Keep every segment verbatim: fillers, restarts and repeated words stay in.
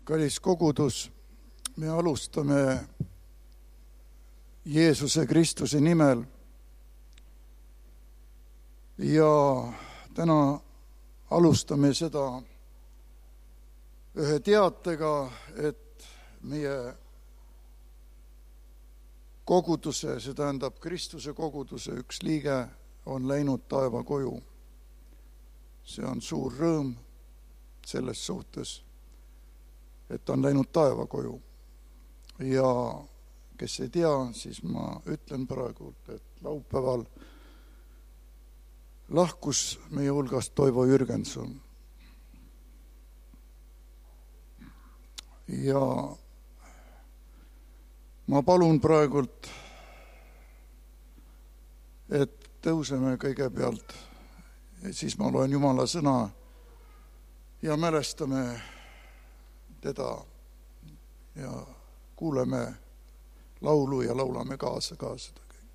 Kallis kogudus, me alustame Jeesuse Kristuse nimel ja täna alustame seda ühe teatega, et meie koguduse, see tähendab Kristuse koguduse üks liige on läinud taeva koju. See on suur rõõm selles suhtes, et ta on läinud taeva koju. Ja kes ei tea, siis ma ütlen praegu, et laupäeval lahkus meie hulgast Toivo Jürgenson. Ja ma palun praegult, et tõuseme kõigepealt, ja siis ma loen Jumala sõna ja mälestame teda ja kuuleme laulu ja laulame kaasa ka seda.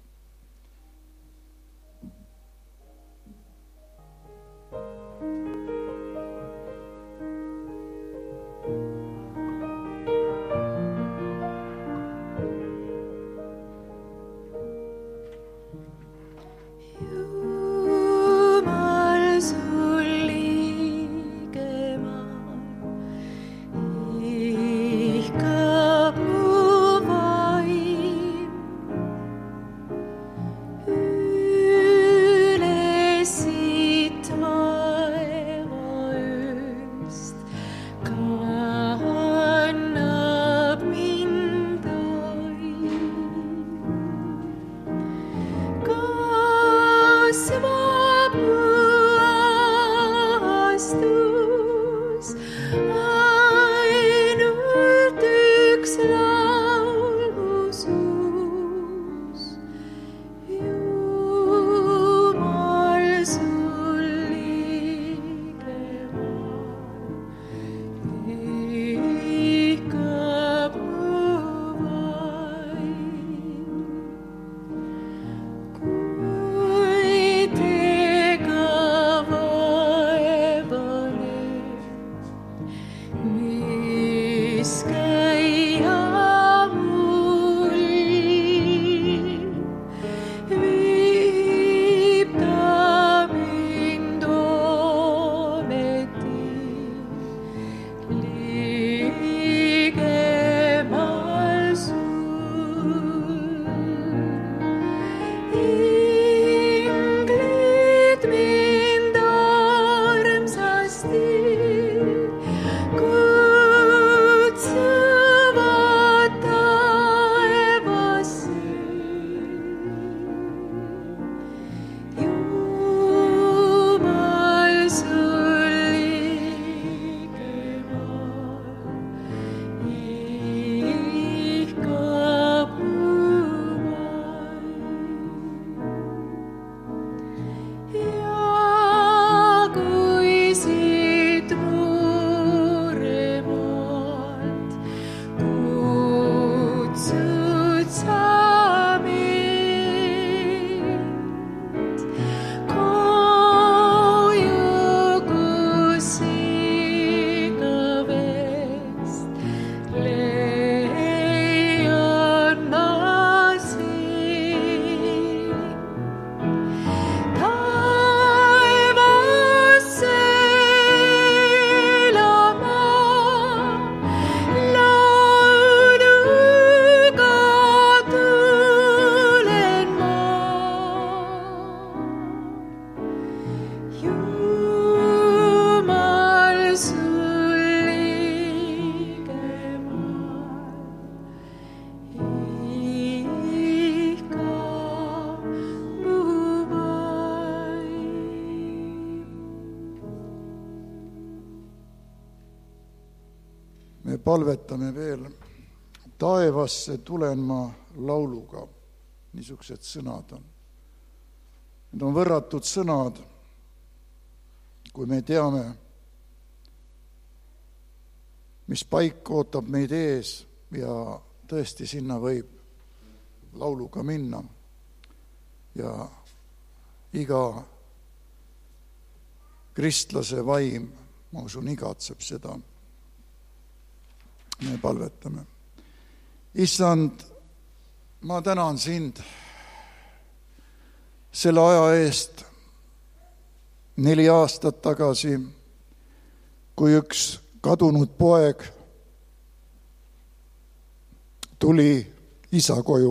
Palvetame veel, taevasse tulen ma lauluga, niisugused sõnad on. Need on võrratud sõnad, kui me teame, mis paik ootab meid ees ja tõesti sinna võib lauluga minna. Ja iga kristlase vaim, ma usun, igatseb seda. me palvetame. Issand, ma tänan sind selle aja eest neli aastat tagasi, kui üks kadunud poeg tuli isa koju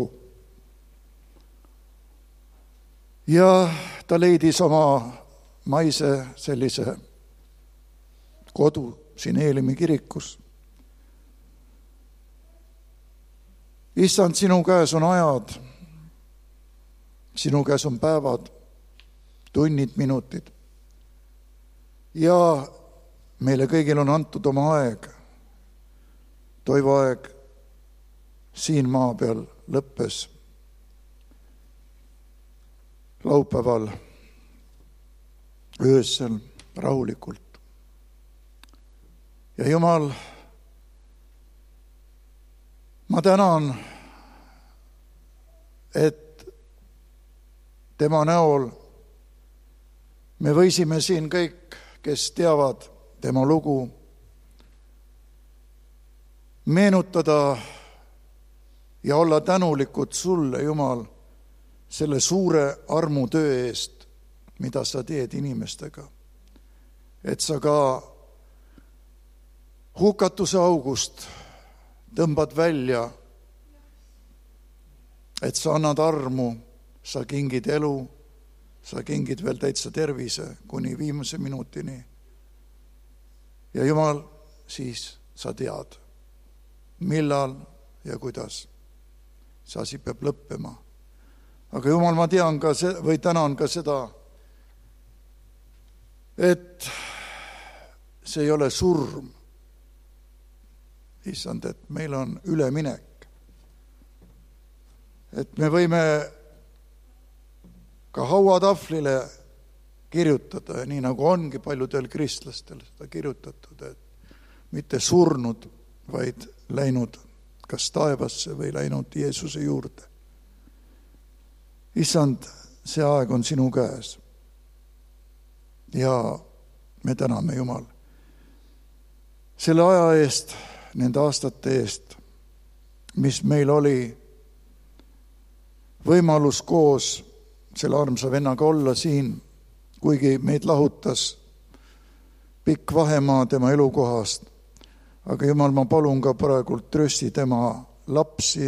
ja ta leidis oma maise sellise kodu siin Eelimi kirikus. Issand, sinu käes on ajad, sinu käes on päevad, tunnid, minutid ja meile kõigil on antud oma aeg. Toivo aeg siin maa peal lõppes laupäeval öösel rahulikult. Ja Jumal, ma tänan, et tema näol me võisime siin kõik, kes teavad tema lugu, meenutada ja olla tänulikud sulle, Jumal, selle suure armutöö eest, mida sa teed inimestega. Et sa ka hukatuse august tõmbad välja, et sa annad armu, sa kingid elu, sa kingid veel täitsa tervise kuni viimase minutini. Ja Jumal, siis sa tead, millal ja kuidas see asi peab lõppema. Aga Jumal, ma tean ka se- või tänan ka seda, et see ei ole surm. Issand, et meil on üleminek. Et me võime ka hauatahvlile kirjutada, nii nagu ongi paljudel kristlastel seda kirjutatud, et mitte surnud, vaid läinud kas taevasse või läinud Jeesuse juurde. Issand, see aeg on sinu käes. Ja me täname, Jumal, selle aja eest, nende aastate eest, mis meil oli võimalus koos selle armsa vennaga olla siin, kuigi meid lahutas pikk vahemaa tema elukohast. Aga Jumal, ma palun ka praegult trösti tema lapsi.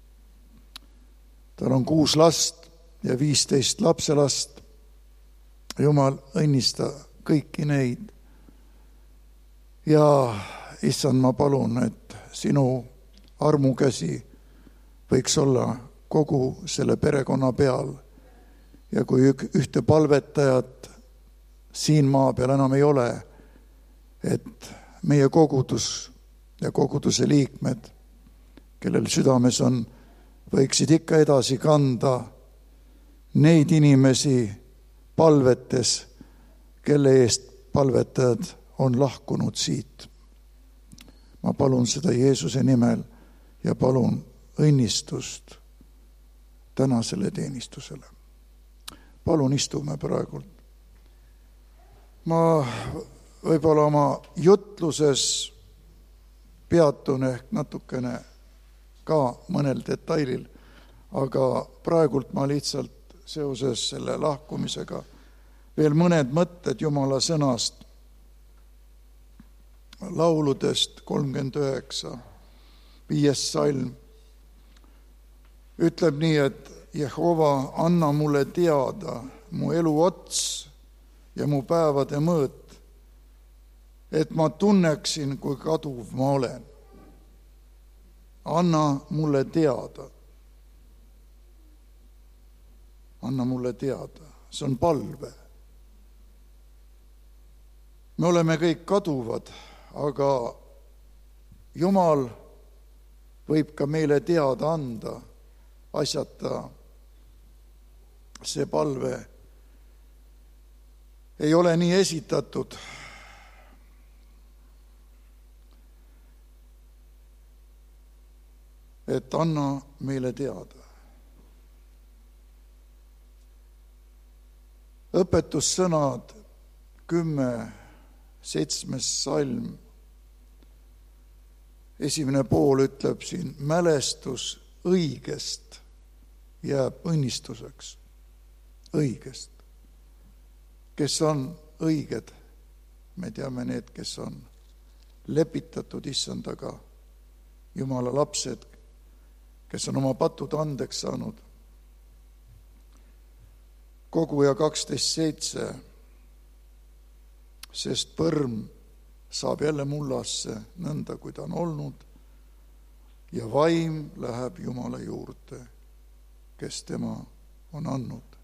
Tal on kuus last ja viisteist lapselast. Jumal, õnnista kõiki neid. Ja Issand, ma palun, et sinu armukäsi võiks olla kogu selle perekonna peal. Ja kui ühte palvetajat siin maa peal enam ei ole, et meie kogudus ja koguduse liikmed, kellel südames on, võiksid ikka edasi kanda neid inimesi palvetes, kelle eest palvetajad on lahkunud siit. Ma palun seda Jeesuse nimel ja palun õnnistust tänasele teenistusele. Palun istume praegult. Ma võib-olla oma jutluses peatun ehk natukene ka mõnel detailil, aga praegult ma lihtsalt seoses selle lahkumisega veel mõned mõtted Jumala sõnast, lauludest kolmkümmend üheksa, viies salm, ütleb nii, et Jehova, anna mulle teada mu elu ots ja mu päevade mõõt, et ma tunneksin, kui kaduv ma olen. Anna mulle teada. Anna mulle teada. See on palve. Me oleme kõik kaduvad, aga Jumal võib ka meile teada anda asjata. See palve ei ole nii esitatud. Et anna meile teada. Õpetussõnad kümme, seitsmes salm esimene pool ütleb siin, mälestus õigest jääb õnnistuseks. Õigest. Kes on õiged? Me teame need, kes on lepitatud issandaga, Jumala lapsed, kes on oma patud andeks saanud. Koguja kaksteist seitse, sest põrm saab jälle mullasse nõnda, kui ta on olnud, ja vaim läheb Jumala juurde, kes tema on andnud.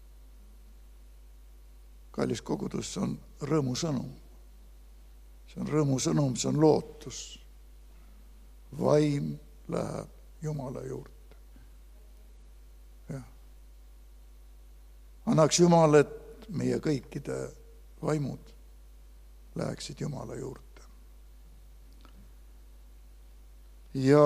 Kallis kogudus, see on rõõmusõnum. See on rõõmusõnum, see on lootus. Vaim läheb Jumala juurde. Ja. Annaks Jumal, et meie kõikide vaimud läheksid Jumala juurde. Ja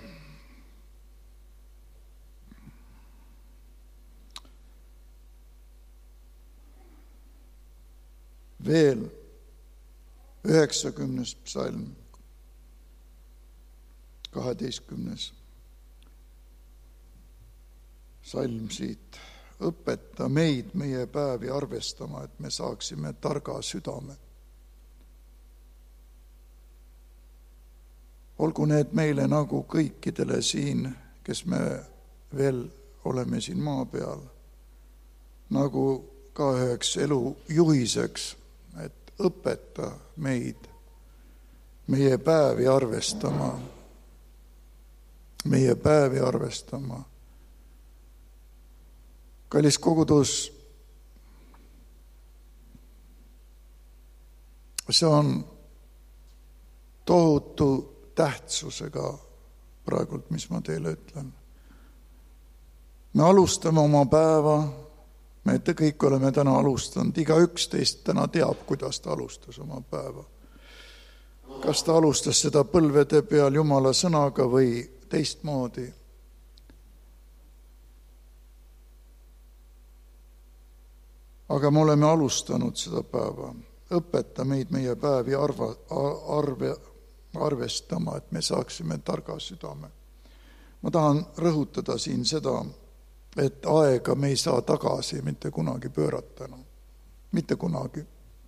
veel üheksakümnes psalm, kaheteistkümnes salm siit. Õpeta meid meie päevi arvestama, et me saaksime targa südame. Olgu need meile nagu kõikidele siin, kes me veel oleme siin maa peal, nagu ka üheks elu juhiseks, et õpeta meid meie päevi arvestama, meie päevi arvestama. Kallis kogudus, see on tohutu tähtsusega praegult, mis ma teile ütlen. Me alustame oma päeva, me ette kõik oleme täna alustanud, iga üks teist täna teab, kuidas ta alustas oma päeva. Kas ta alustas seda põlvede peal Jumala sõnaga või teistmoodi? Aga me oleme alustanud seda päeva. Õpeta meid meie päevi arva, arve, arvestama, et me saaksime targa südame. Ma tahan rõhutada siin seda, et aega me ei saa tagasi mitte kunagi pöörata. Mitte kunagi.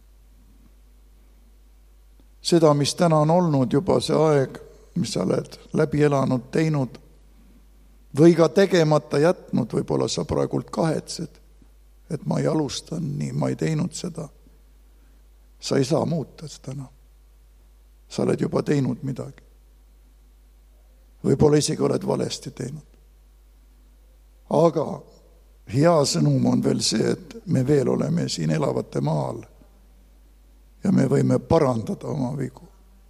Seda, mis täna on olnud juba see aeg, mis sa oled läbi elanud, teinud, või ka tegemata jätnud, võib-olla sa praegult kahetsed, et ma ei alustan nii, ma ei teinud seda. Sa ei saa muuta seda. Sa oled juba teinud midagi. Võib-olla isegi oled valesti teinud. Aga hea sõnum on veel see, et me veel oleme siin elavate maal ja me võime parandada oma vigu.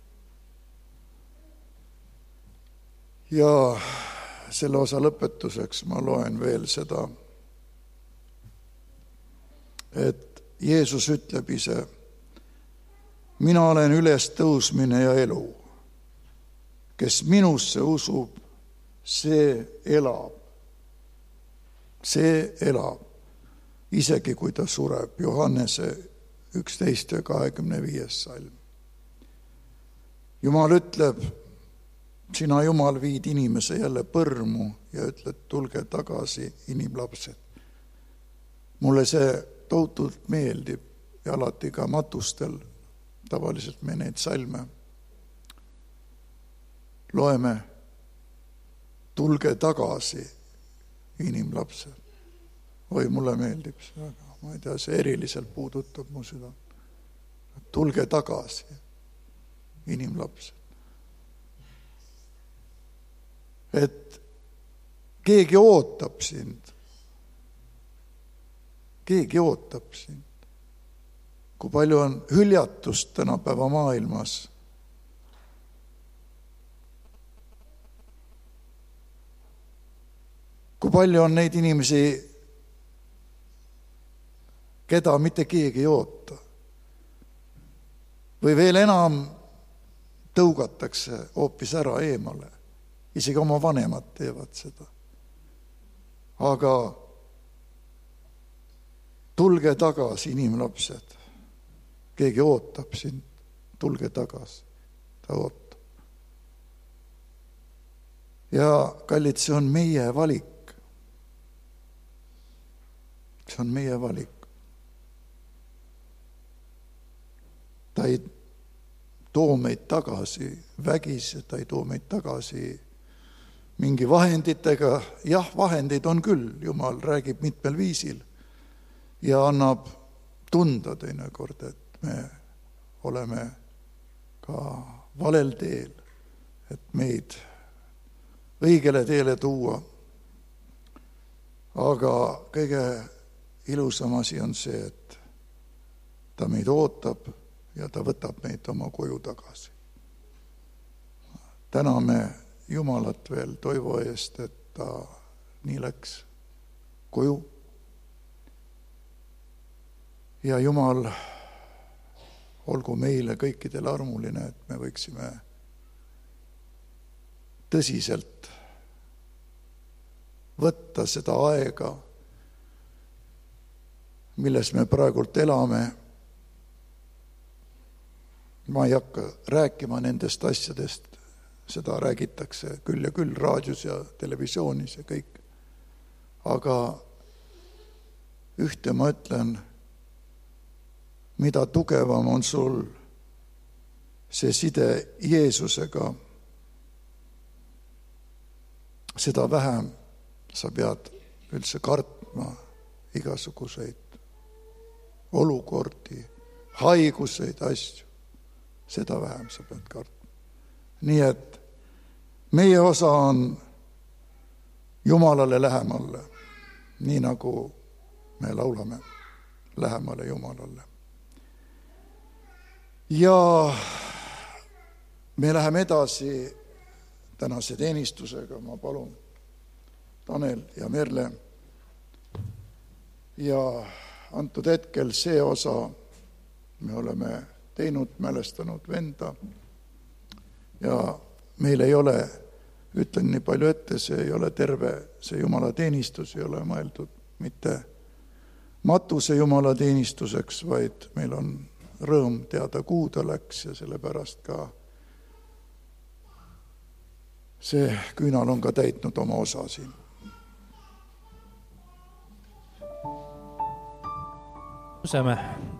Ja selle osa lõpetuseks ma loen veel seda, et Jeesus ütleb ise, mina olen üles tõusmine ja elu. Kes minusse usub, see elab. See elab, isegi kui ta sureb. Johannese üksteist ja kahekümne viies salm. Jumal ütleb, sina Jumal viid inimese jälle põrmu ja ütled, tulge tagasi inimlapsed. Mulle see tohutult meeldib ja alati ka matustel, tavaliselt me neid salme loeme, tulge tagasi inimlapsed. Oi, mulle meeldib see, aga ma ei tea, see eriliselt puudutab mu süda. Tulge tagasi inimlapsed. Et keegi ootab sind. Keegi ootab sind. Kui palju on hüljatust tänapäeva maailmas. Kui palju on neid inimesi, keda mitte keegi ei oota. Või veel enam tõugatakse hoopis ära eemale. Isegi oma vanemad teevad seda. Aga tulge tagasi, inimlapsed. Keegi ootab sind, tulge tagasi. Ta ootab. Ja kallid, see on meie valik. See on meie valik. Ta ei too meid tagasi vägisi, ta ei too meid tagasi mingi vahenditega. Jah, vahendid on küll, Jumal räägib mitmel viisil ja annab tunda teinekord, et me oleme ka valel teel, et meid õigele teele tuua. Aga kõige ilusam asi on see, et ta meid ootab ja ta võtab meid oma koju tagasi. Täname Jumalat veel Toivo eest, et ta nii läks koju. Ja Jumal olgu meile kõikidele armuline, et me võiksime tõsiselt võtta seda aega, milles me praegult elame. Ma ei hakka rääkima nendest asjadest, seda räägitakse küll ja küll raadios ja televisioonis ja kõik. Aga ühte ma ütlen, mida tugevam on sul see side Jeesusega, seda vähem sa pead üldse kartma igasuguseid olukordi, haiguseid, asju. Seda vähem sa pead kartma. Nii et meie osa on Jumalale lähemale, nii nagu me laulame lähemale Jumalale. Ja me läheme edasi tänase teenistusega. Ma palun Tanel ja Merle. Ja antud hetkel see osa me oleme teinud, mälestanud venda. Ja meil ei ole, ütlen nii palju ette, see ei ole terve, see Jumala teenistus ei ole mõeldud mitte matuse Jumala teenistuseks, vaid meil on rõõm teada, kuhu ta läks ja sellepärast ka see küünal on ka täitnud oma osa siin. Useme.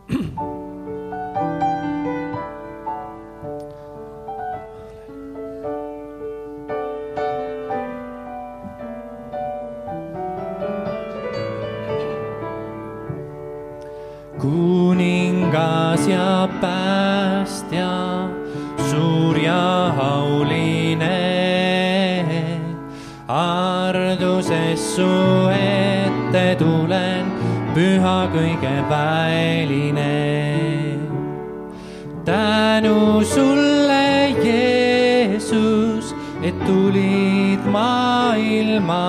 Kuningas ja päästja, suur ja hauline, arduses su ette tulen, püha kõige väeline. Tänu sulle, Jeesus, et tulid maailma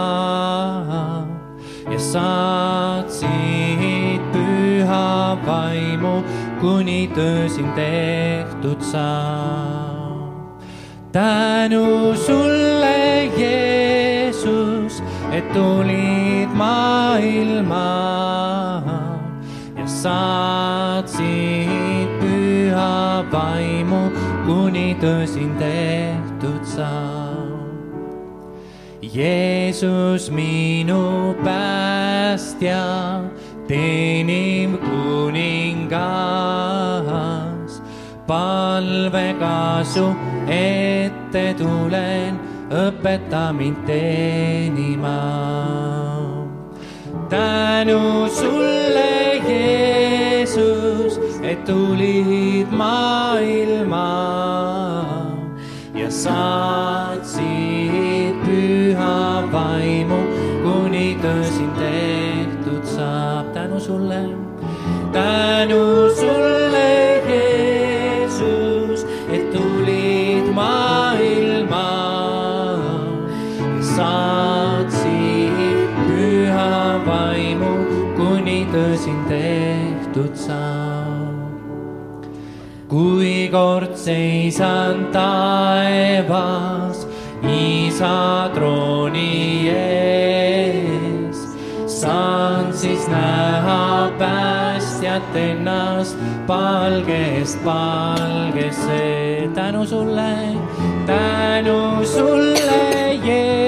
ja saatsid püha vaimu, kuni töö siin tehtud saab. Tänu sulle, Jeesus, et tulid maailma ja saatsid püha vaimu, kuni töö siin tehtud saab. Jeesus, minu päästja, teeniv kuningas, palvega su ette tulen, õpeta mind teenima. Tänu sulle, Jeesus, et tulid maailma ja saatsid püha vaimu, kuni töö siin tehtud saab. Tänu sulle, tänu sulle, Jeesus, et tulid maailma ja saatsid püha vaimu, kuni töö siin tehtud saab. Kui kord seisan taevas Isa trooni ees, saan siis näha päästjat ennast palgest palgesse. Tänu sulle, tänu sulle, Jeesus,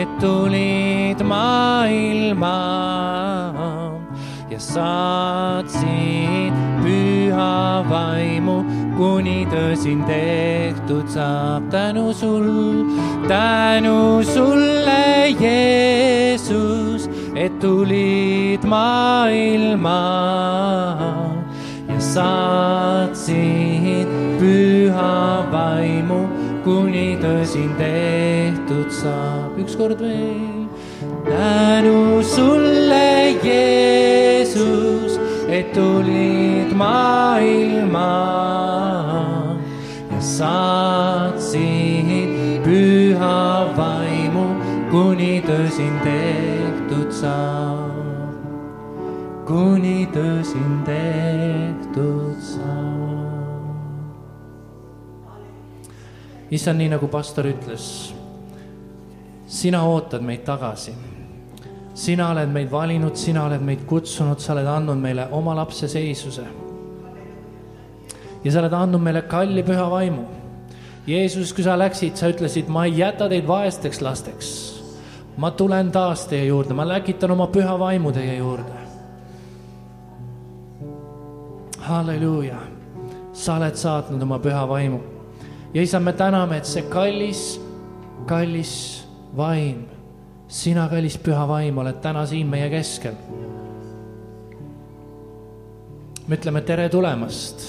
et tulid maailma ja saatsid püha vaimu, kuni töö siin tehtud saab. Tänu sul, tänu sulle, Jeesus, et tulid maailma ja saatsid püha vaimu, kuni töö siin tehtud saab. Ükskord veel. Tänu sulle, Jeesus, et tulid maailma ja saatsid püha vaimu, kuni töö siin tehtud saab. Kuni töö siin tehtud saab. Issand, nii nagu pastor ütles, sina ootad meid tagasi. Sina oled meid valinud, sina oled meid kutsunud, sa oled andnud meile oma lapse seisuse. Ja sa oled andnud meile kalli püha vaimu. Jeesus, kui sa läksid, sa ütlesid, ma ei jäta teid vaesteks lasteks. Ma tulen taas teie juurde, ma läkitan oma püha vaimu teie juurde. Halleluuja. Sa oled saatnud oma püha vaimu. Ja isa, me täname, et see kallis, kallis vaim, sina, kallis püha vaim, oled täna siin meie keskel. Me ütleme tere tulemast.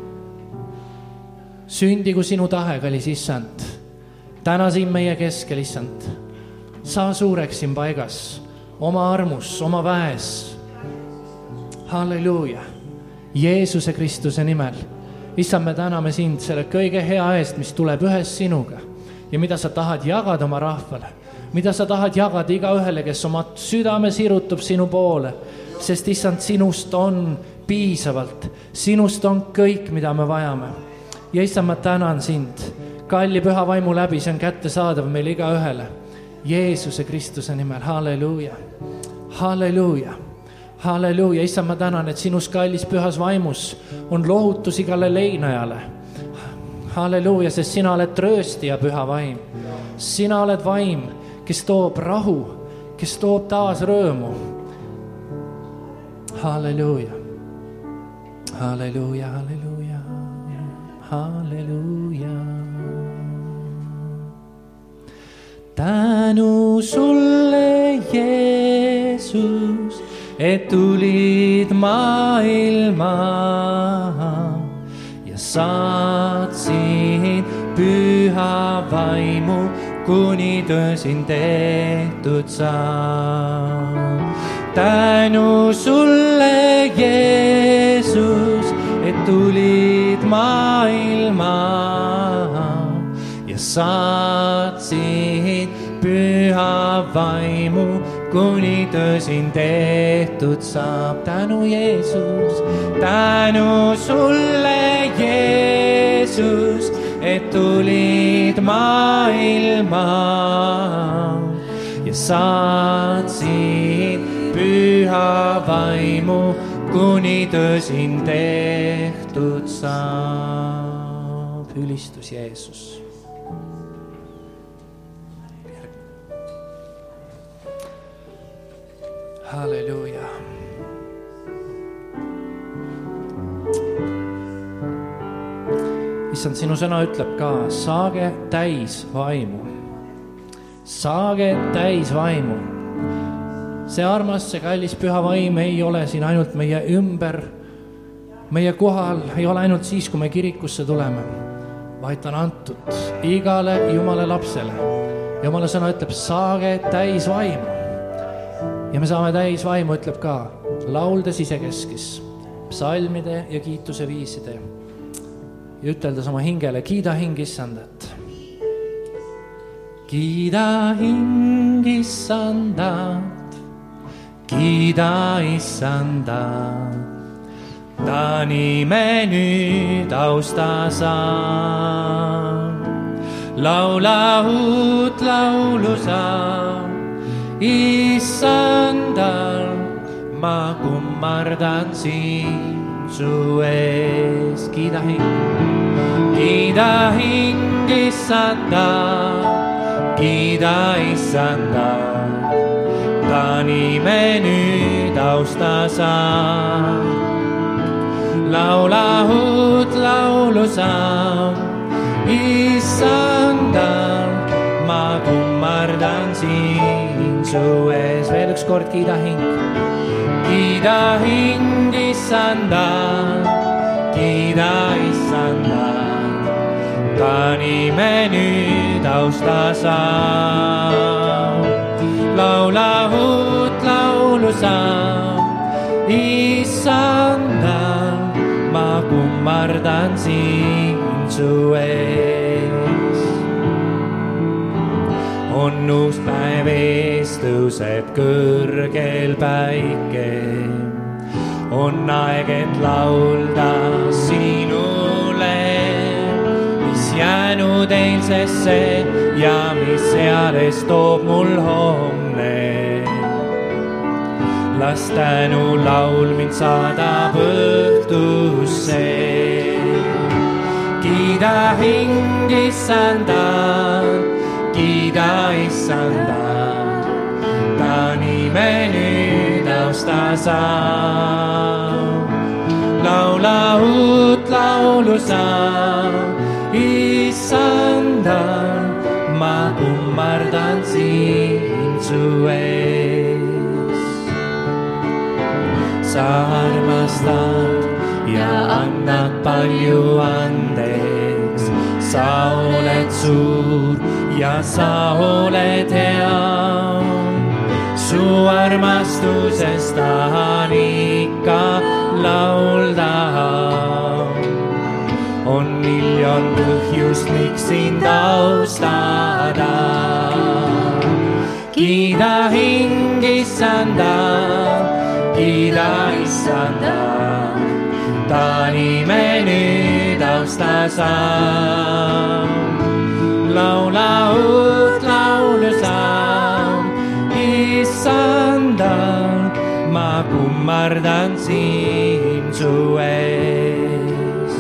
Sündigu sinu tahe, kallis issand. Täna siin meie keskel, issand. Sa suureks siin paigas, oma armus, oma väes. Halleluuja. Jeesuse Kristuse nimel. Issand, me täname sind selle kõige hea eest, mis tuleb ühes sinuga ja mida sa tahad jagada oma rahvale, mida sa tahad jagada iga ühele, kes oma südame sirutub sinu poole, sest issand, sinust on piisavalt, sinust on kõik, mida me vajame. Ja issand, ma tänan sind, kalli püha vaimu läbi, see on kättesaadav meil iga ühele. Jeesuse Kristuse nimel, halleluuja, halleluuja. Halleluuja, issand, ma tänan, et sinus kallis pühas vaimus on lohutus igale leinajale. Halleluuja, sest sina oled trööstija püha vaim. Sina oled vaim, kes toob rahu, kes toob taas rõõmu. Halleluuja, halleluuja, halleluuja, halleluuja. Tänu sulle, Jeesus, et tulid maailma ja saatsid püha vaimu, kuni töö siin tehtud saab. Tänu sulle, Jeesus, et tulid maailma ja saatsid püha vaimu, kuni töö siin tehtud saab. Tänu Jeesus, tänu sulle, Jeesus, et tulid maailma ja saatsid püha vaimu, kuni töö siin tehtud saab. Ülistus Jeesus. Halleluuja. Issand, sinu sõna ütleb ka, saage täis vaimu. Saage täis vaimu. See armas, see kallis püha vaim ei ole siin ainult meie ümber, meie kohal, ei ole ainult siis, kui me kirikusse tuleme, vaid ta on antud igale Jumala lapsele. Jumala sõna ütleb, saage täis vaimu. Ja me saame täis vaimu, ütleb ka, lauldes isekeskis, psalmide ja kiituse viiside ja üteldes oma hingele, kiida hing issandat. Kiida hing issandat, kiida issandat, ta nime nüüd austa saab. Laula uut laulu saab, issandal, ma kummardan siin su ees. Kiida hing, kiida hing issanda, kiida Issanda, ta nime nüüd austa saa. Laula uut laulu saa, Issandal, ma kummardan siin su ees. Veel üks kord kiida hing. Kiida hing Issanda, kiida Issanda, ta nime nüüd austa saa. Laula uut laulu saa, Issanda, ma kummardan siin su ees. On uus päev ees, tõuseb kõrgel päike. On aeg, et laulda sinule, mis jäänud eilsesse ja mis seales toob mul homne. Las tänu laul mind saadab õhtusse. Kiida hing Issanda, kiida Issanda, ta nime nüüd austa saa. Laula uut laulu saa, Issanda, ma kummardan siin su ees. Sa armastad ja annad palju andeks. Sa oled suur ja sa oled hea. Su armastusest tahan ikka laulda. On miljon põhjust, miks sind austada. Kiida hing Issanda, kiida Issanda, ta nime nüüd austa saa. Laula uut laulu saa, Issanda, ma kummardan siin su ees.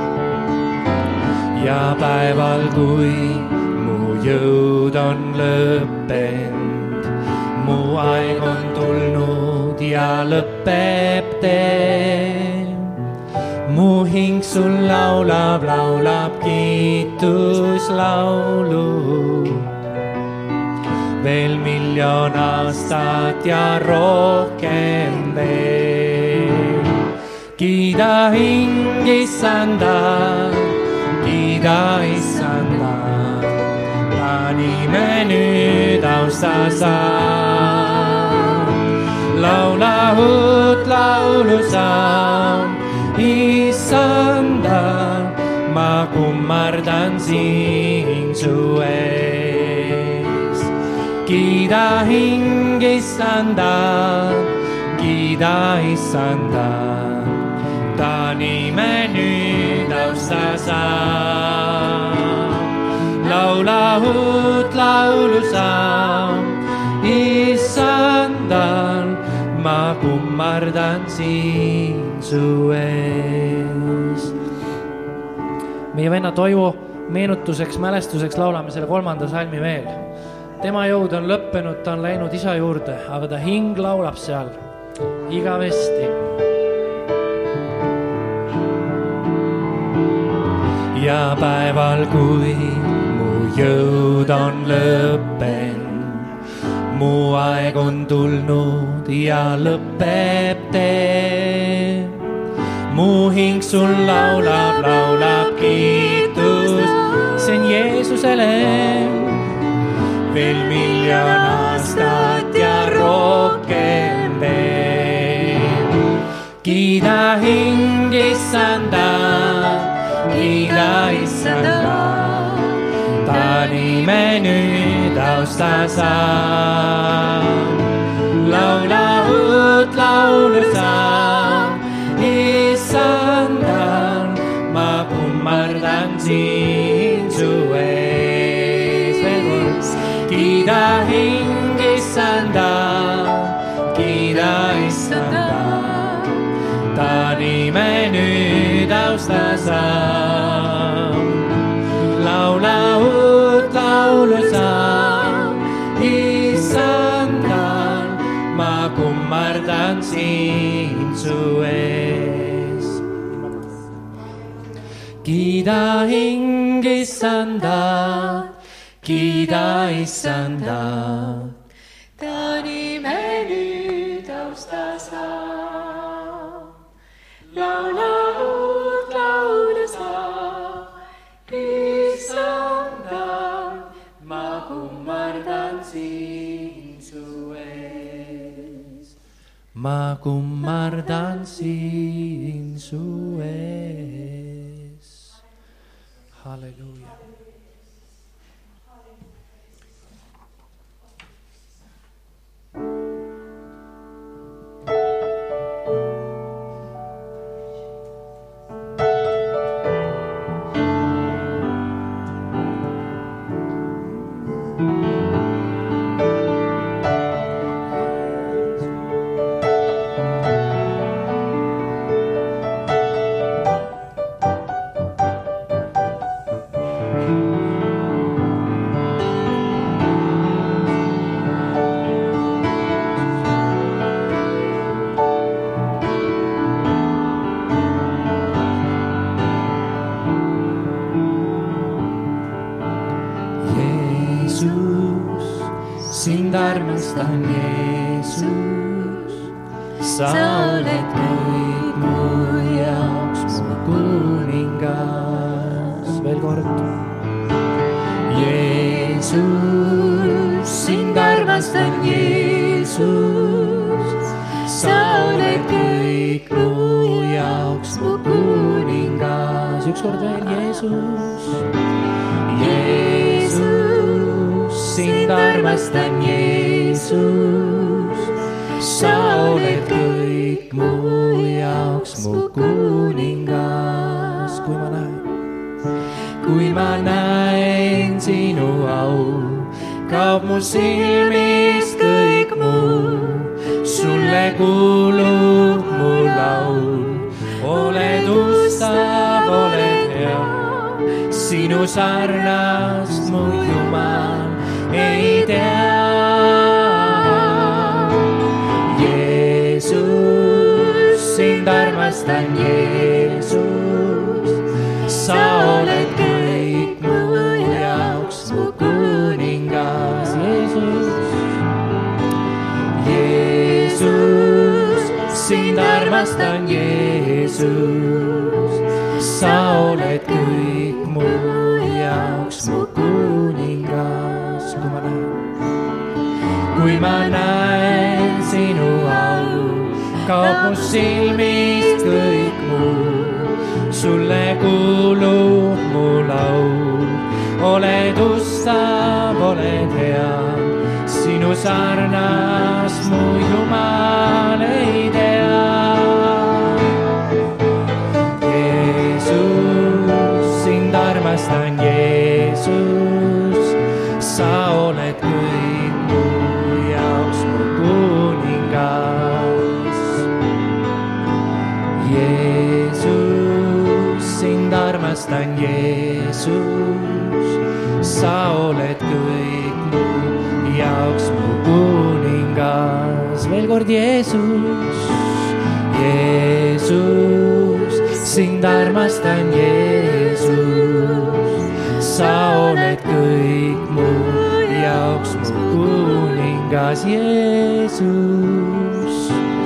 Ja päeval, kui mu jõud on lõppenud, mu aeg on tulnud ja lõpeb tee. Mu hing sul laulab, laulab kiituslaulu. Veel miljon aastat ja rohkem veel. Kiida hing Issanda, kiida Issanda, ta nime nüüd austa saa. Laula uut laulu saa, Issanda, ma kummardan siin su ees. Kiida hing Issanda, kiida Issanda, ta nime nüüd austa saa. Laula uut laulu saa, Issandal, ma kummardan siin su ees. Meie venna Toivo meenutuseks, mälestuseks laulame selle kolmanda salmi veel. Tema jõud on lõppenud, ta on läinud isa juurde, aga ta hing laulab seal igavesti. Ja päeval, kui mu jõud on lõppenud, mu aeg on tulnud ja lõpeb tee. Mu hing sul laulab, laulab kiitus, see on Jeesusele. Veel miljon aastat ja rohkem veel. Kiida hing Issanda, kiida Issanda, ta nime nüüd austa saa. Laula uut laulu saa, Issandal, ma kummardan siin su ees. Veel kord. Kiida hing Issanda, kiida Issanda, ta nime nüüd austa saa. Laula uut laulu saa. su ees. Kiida hing issandat, kiida issandat. Ta nime nüüd austa saa. Laula uut laulu saa. Issandat, ma kummardan siin su ees. Ma kummardan siin su ees. Halleluuja. Sind armastan Jeesus, sa oled kõik mu jaoks mu kuningas. Veel kord. Jeesus, sind armastan Jeesus, sa oled kõik mu jaoks mu kuningas. Üks kord veel, Jeesus. Sind armastan Jeesus, sa oled kõik mu jaoks mu kuningas. Kui ma näen, kui ma näen sinu au, kaob mu silmist kõik muu. Sulle kuulub mu laul, oled ustav, oled hea. Sinu sarnast mu Jumal ei tea. Jeesus, sind armastan Jeesus, sa oled kõik mu jaoks mu kuningas. Jeesus, Jeesus, sind armastan Jeesus, sa oled kõik mu jaoks mu kuningas. Kui ma näen, kui ma näen sinu au, kaob mu silmist kõik muu. Sulle kuulub mu laul, oled ustav, oled hea. Sinu sarnast mu Jumal ei tea. Jeesus, sind armastan Jeesus, sa oled kõik mu jaoks mu kuningas. Jeesus, sind armastan Jeesus, sa oled kõik mu jaoks mu kuningas. Veel kord, Jeesus, Jeesus, sind armastan Jeesus, sa oled kõik mu jaoks mu kuningas. Jeesus,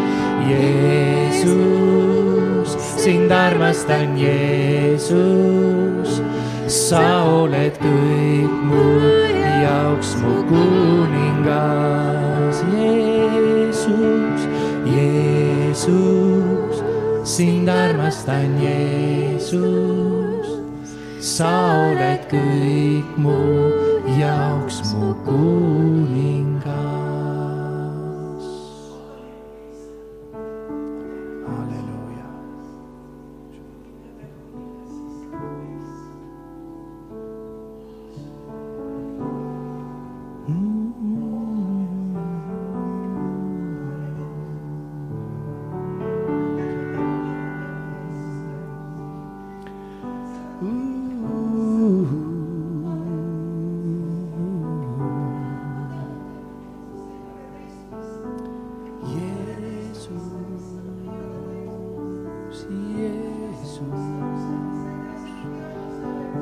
Jeesus, sind armastan Jeesus, sa oled kõik mu jaoks mu kuningas. Jeesus, Jeesus, sind armastan Jeesus, sa oled kõik mu jaoks mu kuningas. Halleluuja.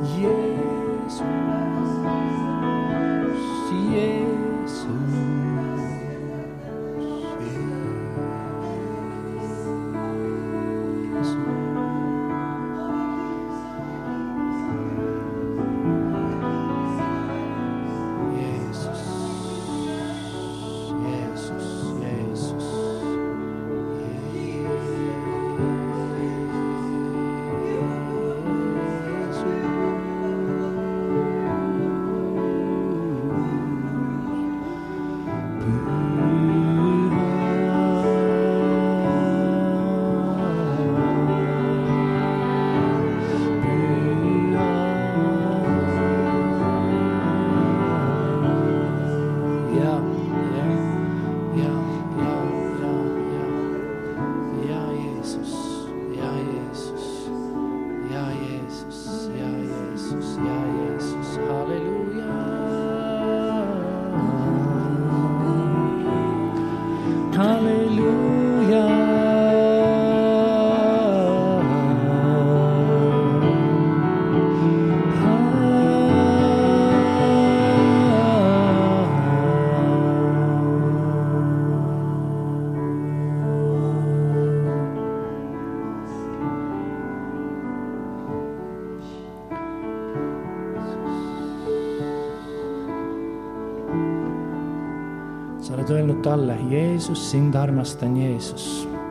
Sa oled öelnud talle, Jeesus, sind armastan, Jeesus.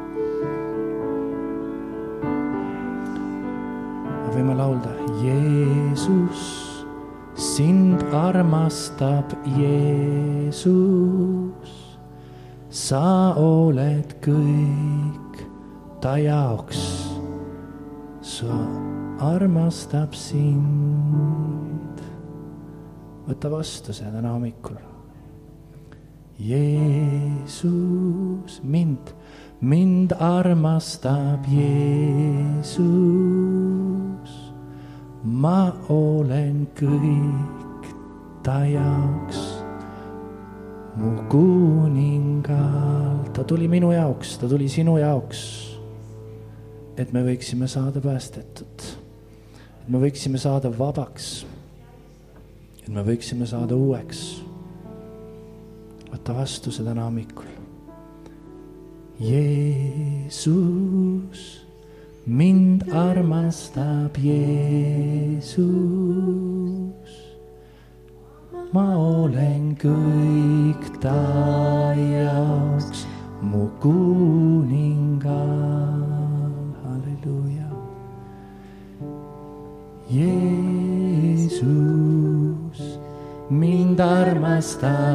Me võime laulda, Jeesus, sind armastab, Jeesus. Sa oled kõik ta jaoks, sa armastab sind. Võta vastu seda täna hommikul. Jeesus, mind, mind armastab Jeesus. Ma olen kõik ta jaoks, mu kuningal. Ta tuli minu jaoks, ta tuli sinu jaoks, et me võiksime saada päästetud, et me võiksime saada vabaks, et me võiksime saada uueks. Võta vastu seda hommikul. Jeesus, mind armastab Jeesus. Ma olen kõik ta jaoks, mu kuningal. Halleluja. Jeesus, mind armastab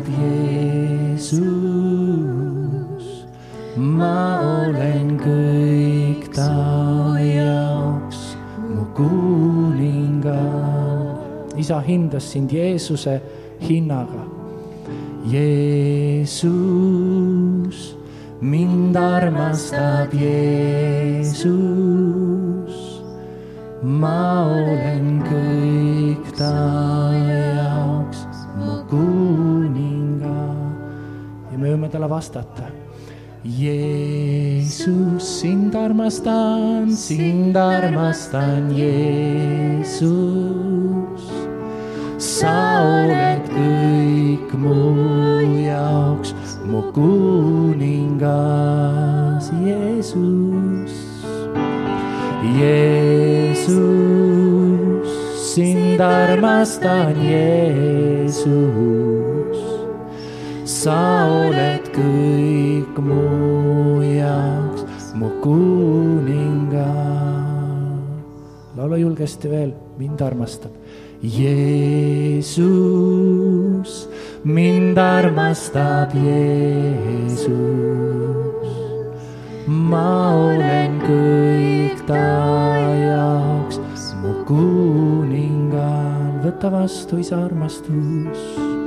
Jeesus. Ma olen kõik ta jaoks, mu kuningal. Isa hindas sind Jeesuse hinnaga. Jeesus, mind armastab Jeesus. Ma olen kõik ta jaoks, mu kuningal. Ja me võime talle vastata. Jeesus, sind armastan, sind armastan, Jeesus. Sa oled kõik mu jaoks, mu kuningas, Jeesus. Jeesus, sind armastan, Jeesus. Sa oled kõik mu jaoks, mu kuningal. Laula julgesti veel, mind armastab. Jeesus, mind armastab Jeesus. Ma olen kõik ta jaoks, mu kuningal. Võta vastu isa armastus.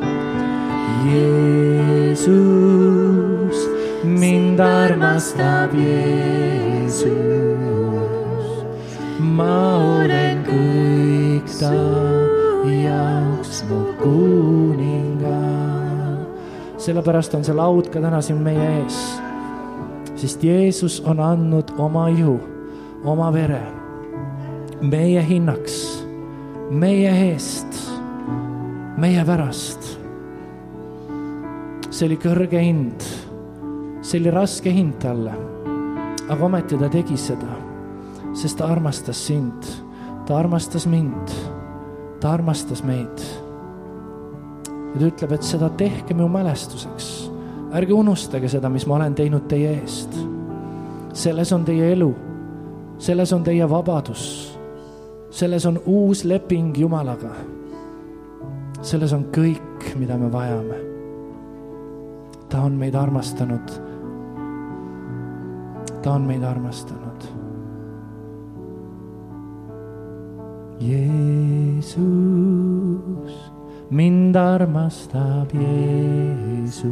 Jeesus, mind armastab Jeesus. Ma olen kõik ta jaoks, mu kuningal. Sellepärast on see laud ka täna siin meie ees, sest Jeesus on andnud oma ihu, oma vere meie hinnaks, meie eest, meie pärast. See oli kõrge hind, see oli raske hind talle, aga ometi ta tegi seda, sest ta armastas sind, ta armastas mind, ta armastas meid. Ja ta ütleb, et seda tehke minu mälestuseks. Ärge unustage seda, mis ma olen teinud teie eest. Selles on teie elu, selles on teie vabadus, selles on uus leping Jumalaga. Selles on kõik, mida me vajame. Ta on meid armastanud. Ta on meid armastanud. Jeesus, mind armastab Jeesus.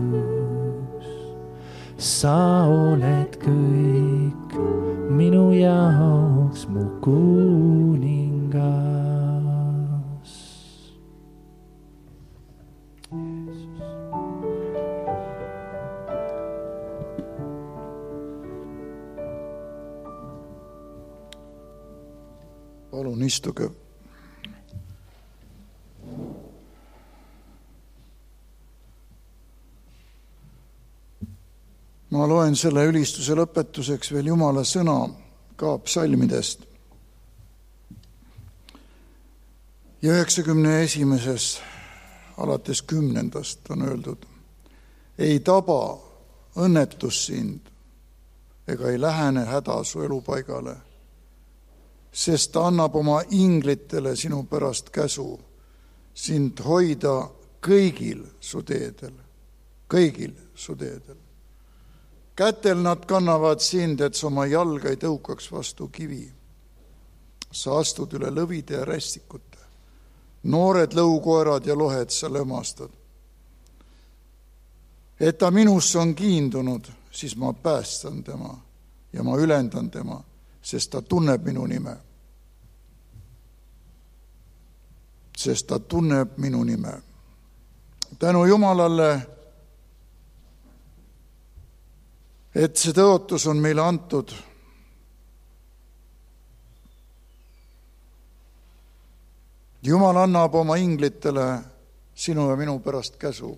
Sa oled kõik minu jaoks mu kuningas. Palun istuge. Ma loen selle ülistuse lõpetuseks veel Jumala sõna ka psalmidest. Ja üheksakümne esimeses alates kümnendast on öeldud: ei taba õnnetus sind ega ei lähene häda su elupaigale, sest ta annab oma inglitele sinu pärast käsu sind hoida kõigil su teedel, kõigil su teedel. Kätel nad kannavad sind, et sa oma jalga ei tõukaks vastu kivi. Sa astud üle lõvide ja rästikute. Noored lõukoerad ja lohed sa lömastad. Et ta minusse on kiindunud, siis ma päästan tema ja ma ülendan tema, sest ta tunneb minu nime. Sest ta tunneb minu nime. Tänu Jumalale, et see tõotus on meile antud. Jumal annab oma inglitele sinu ja minu pärast käsu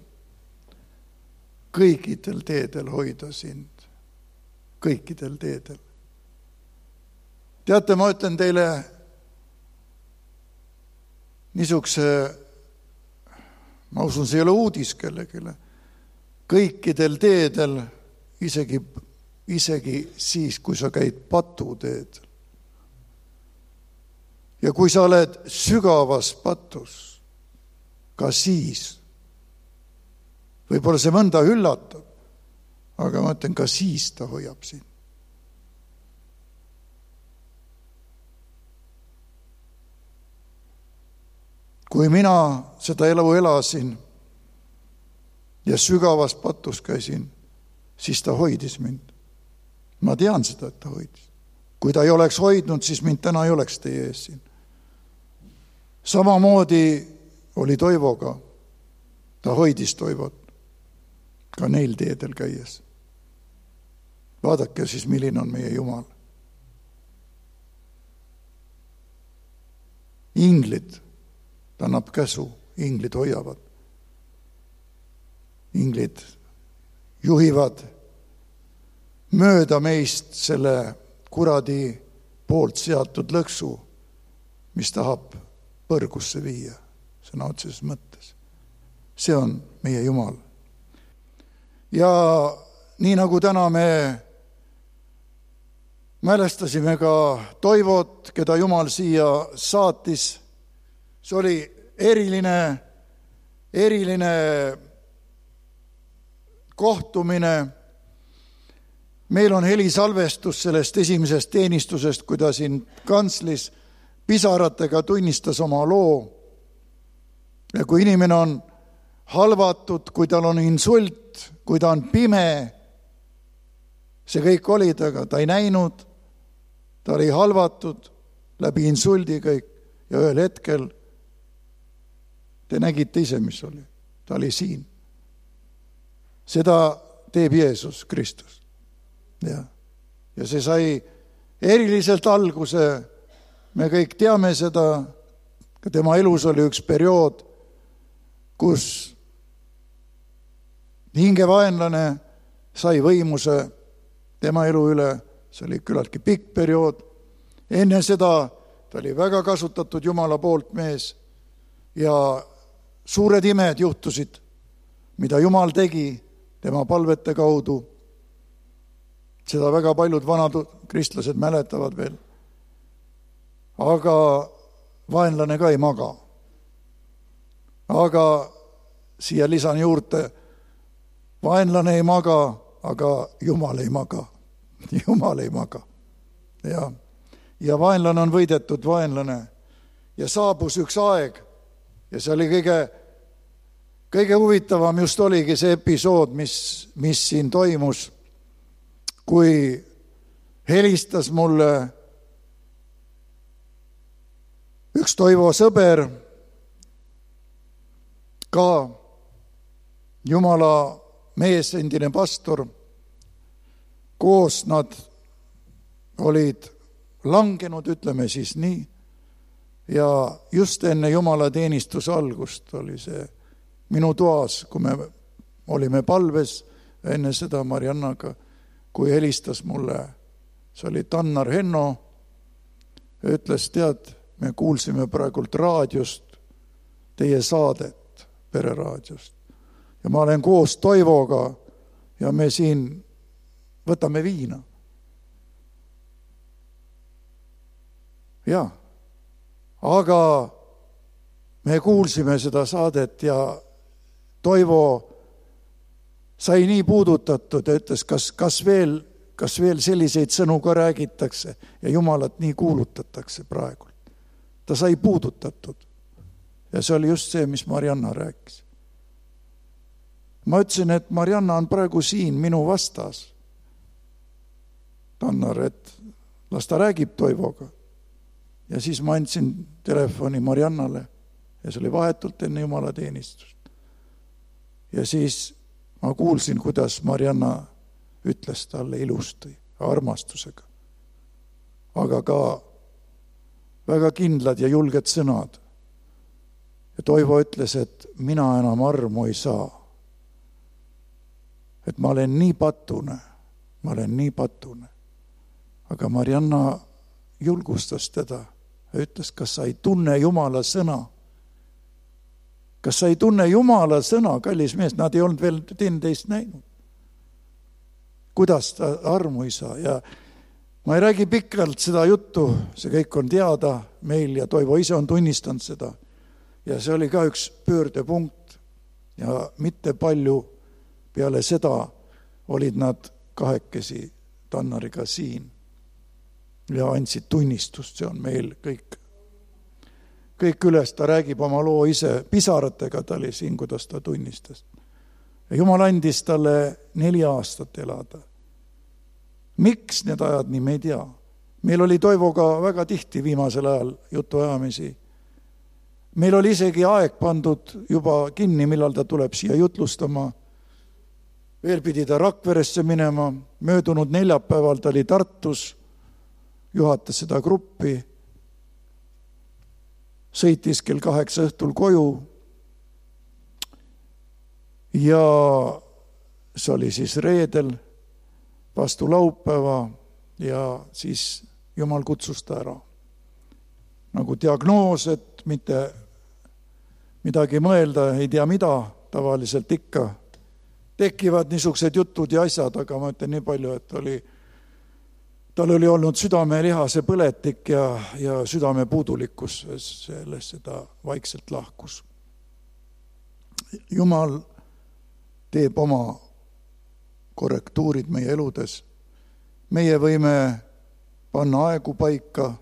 kõikidel teedel hoida sind. Kõikidel teedel. Teate, ma ütlen teile niisuguse, ma usun, see ei ole uudis kellegile. Kõikidel teedel, isegi, isegi siis, kui sa käid patuteed. Ja kui sa oled sügavas patus, ka siis, võib-olla see mõnda üllatab, aga ma ütlen, ka siis ta hoiab sind. Kui mina seda elu elasin ja sügavas patus käisin, siis ta hoidis mind. Ma tean seda, et ta hoidis. Kui ta ei oleks hoidnud, siis mind täna ei oleks teie ees siin. Samamoodi oli Toivoga. Ta hoidis Toivot ka neil teedel käies. Vaadake siis, milline on meie Jumal. Inglid, ta annab käsu, inglid hoiavad. Inglid juhivad mööda meist selle kuradi poolt seatud lõksu, mis tahab põrgusse viia, sõna otseses mõttes. See on meie Jumal. Ja nii nagu täna me mälestasime ka Toivot, keda Jumal siia saatis, see oli eriline, eriline kohtumine. Meil on helisalvestus sellest esimesest teenistusest, kui ta siin kantslis pisaratega tunnistas oma loo. Ja kui inimene on halvatud, kui tal on insult, kui ta on pime, see kõik oli taga, ta ei näinud, ta oli halvatud läbi insuldi kõik ja ühel hetkel te nägite ise, mis oli. Ta oli siin. Seda teeb Jeesus Kristus. Ja, ja see sai eriliselt alguse, me kõik teame seda, Ka tema elus oli üks periood, kus hingevaenlane sai võimuse tema elu üle. See oli küllaltki pikk periood. Enne seda ta oli väga kasutatud Jumala poolt mees ja suured imed juhtusid, mida Jumal tegi tema palvete kaudu. Seda väga paljud vanad kristlased mäletavad veel. Aga vaenlane ka ei maga. Aga siia lisan juurde, vaenlane ei maga, aga Jumal ei maga. Jumal ei maga. Ja, ja vaenlane on võidetud vaenlane. Ja saabus üks aeg, ja see oli kõige, kõige huvitavam just oligi see episood, mis, mis siin toimus, kui helistas mulle üks Toivo sõber, ka Jumala mees, endine pastor. Koos nad olid langenud, ütleme siis nii, ja just enne Jumala teenistuse algust oli see minu toas, kui me olime palves enne seda Mariannaga, kui helistas mulle, see oli Tannar Henno, ütles, tead, me kuulsime praegult raadiost teie saadet, pereraadiost. Ja ma olen koos Toivoga ja me siin võtame viina. Ja, aga me kuulsime seda saadet ja Toivo sai nii puudutatud ja ütles, kas, kas, veel, kas veel selliseid sõnu ka räägitakse ja Jumalat nii kuulutatakse praegu. Ta sai puudutatud. Ja see oli just see, mis Marianna rääkis. Ma ütlesin, et Marianna on praegu siin minu vastas. Tannar, et las ta räägib Toivoga. Ja siis ma andsin telefoni Mariannale ja see oli vahetult enne Jumala teenistust. Ja siis ma kuulsin, kuidas Marianna ütles talle ilusti, armastusega. Aga ka väga kindlad ja julged sõnad. Ja Toivo ütles, et mina enam armu ei saa. Et ma olen nii patune, ma olen nii patune. Aga Marianna julgustas teda ja ütles, kas sa ei tunne Jumala sõna? Kas sa ei tunne Jumala sõna, kallis mees? Nad ei olnud veel teineteist näinud. Kuidas ta armu ei saa? Ja ma ei räägi pikalt seda juttu, see kõik on teada meil ja Toivo ise on tunnistanud seda. Ja see oli ka üks pöördepunkt ja mitte palju peale seda olid nad kahekesi Tannariga siin ja andsid tunnistust, see on meil kõik. Kõik üles, ta räägib oma loo ise, pisaratega ta oli siin, kuidas ta tunnistas. Ja Jumal andis talle neli aastat elada. Miks need ajad, nii me ei tea. Meil oli Toivoga väga tihti viimasel ajal jutuajamisi. Meil oli isegi aeg pandud juba kinni, millal ta tuleb siia jutlustama. Veel pidi ta Rakveresse minema. Möödunud neljapäeval ta oli Tartus, juhatas seda gruppi. Sõitis kell kaheksa õhtul koju. Ja see oli siis reedel vastu laupäeva ja siis Jumal kutsus ta ära. Nagu diagnoos, et mitte midagi mõelda, ei tea mida, tavaliselt ikka tekivad niisugused jutud ja asjad, aga ma ütlen nii palju, et oli, tal oli olnud südamelihase põletik ja, ja südame puudulikkus, sellest seda vaikselt lahkus. Jumal teeb oma korrektuurid meie eludes. Meie võime panna aegu paika,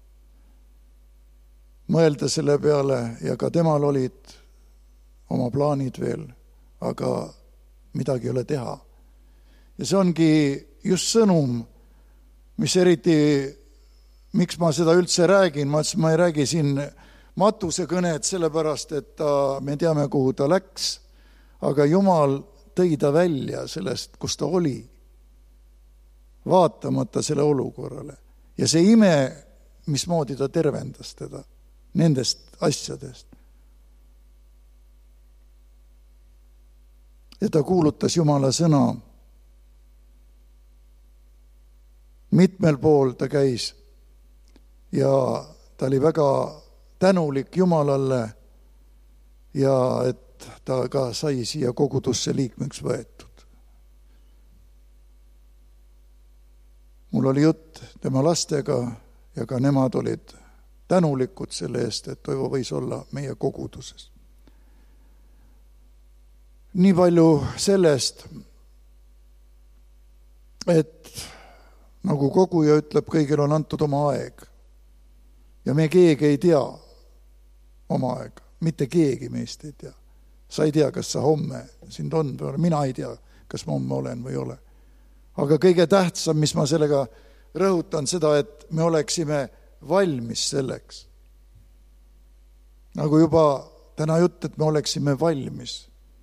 mõelda selle peale ja ka temal olid oma plaanid veel, aga midagi ei ole teha. Ja see ongi just sõnum, mis eriti, miks ma seda üldse räägin, ma, ma ei räägi siin matuse kõnet sellepärast, et ta, me teame, kuhu ta läks, aga Jumal tõi ta välja sellest, kus ta oli, vaatamata selle olukorrale. Ja see ime, mismoodi ta tervendas teda nendest asjadest. Ja ta kuulutas Jumala sõna. Mitmel pool ta käis ja ta oli väga tänulik Jumalalle ja et ta ka sai siia kogudusse liikmeks võetud. Mul oli jutt tema lastega ja ka nemad olid tänulikud selle eest, et Toivo võis olla meie koguduses. Nii palju sellest, et nagu koguja ütleb, kõigil on antud oma aeg. Ja me keegi ei tea oma aega. Mitte keegi meist ei tea. Sa ei tea, kas sa homme sind on või ole. Mina ei tea, kas ma homme olen või ole. Aga kõige tähtsam, mis ma sellega rõhutan seda, et me oleksime valmis selleks. Nagu juba täna jutt, et me oleksime valmis.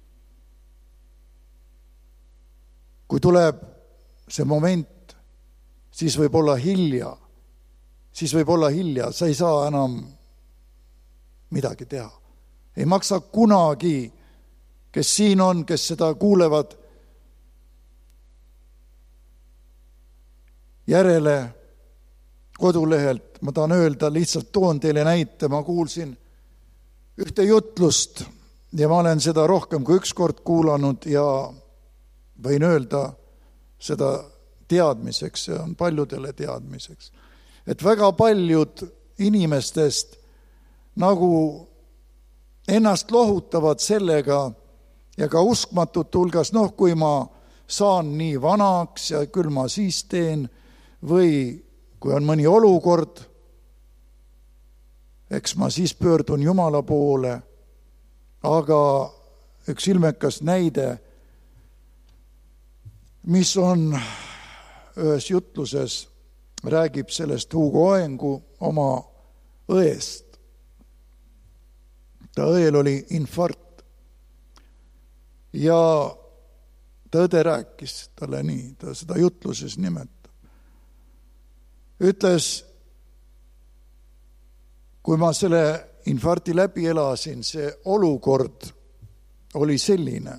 Kui tuleb see moment, siis võib olla hilja. Siis võib olla hilja. Sa ei saa enam midagi teha. Ei maksa kunagi, kes siin on, kes seda kuulevad, järele kodulehelt. Ma tahan öelda, lihtsalt toon teile näite. Ma kuulsin ühte jutlust ja ma olen seda rohkem kui üks kord kuulanud ja võin öelda seda teadmiseks, see on paljudele teadmiseks. Et väga paljud inimestest nagu ennast lohutavad sellega ja ka uskmatute hulgas, noh, kui ma saan nii vanaks ja küll ma siis teen, või kui on mõni olukord, eks ma siis pöördun Jumala poole, aga üks ilmekas näide, mis on ühes jutluses, räägib sellest Hugo Oengu oma õest. Ta õel oli infarkt ja ta õde rääkis talle nii, ta seda jutluses nimetab. Ütles, kui ma selle infarkti läbi elasin, see olukord oli selline,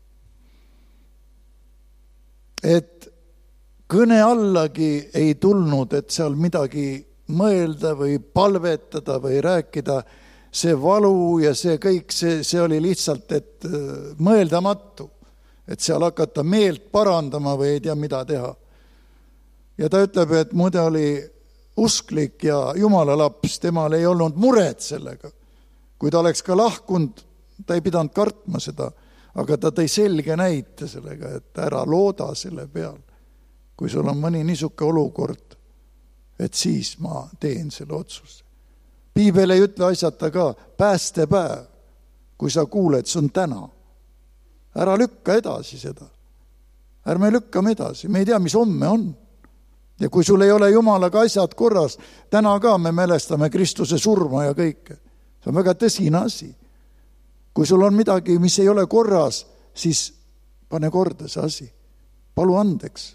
et kõne allagi ei tulnud, et seal midagi mõelda või palvetada või rääkida. See valu ja see kõik, see, see oli lihtsalt, et mõeldamatu, et seal hakata meelt parandama või ei tea, mida teha. Ja ta ütleb, et muide oli usklik ja Jumala laps, temal ei olnud mured sellega. Kui ta oleks ka lahkunud, ta ei pidanud kartma seda, aga ta tõi selge näite sellega, et ära looda selle peal. Kui sul on mõni niisuke olukord, et siis ma teen selle otsuse. Piibel ei ütle asjata ka päästepäev, kui sa kuuled, see on täna. Ära lükka edasi seda. Ärme lükkame edasi, me ei tea, mis homme on. Ja kui sul ei ole Jumalaga asjad korras, täna ka me mälestame Kristuse surma ja kõike. See on väga tõsine asi. Kui sul on midagi, mis ei ole korras, siis pane korda see asi. Palu andeks.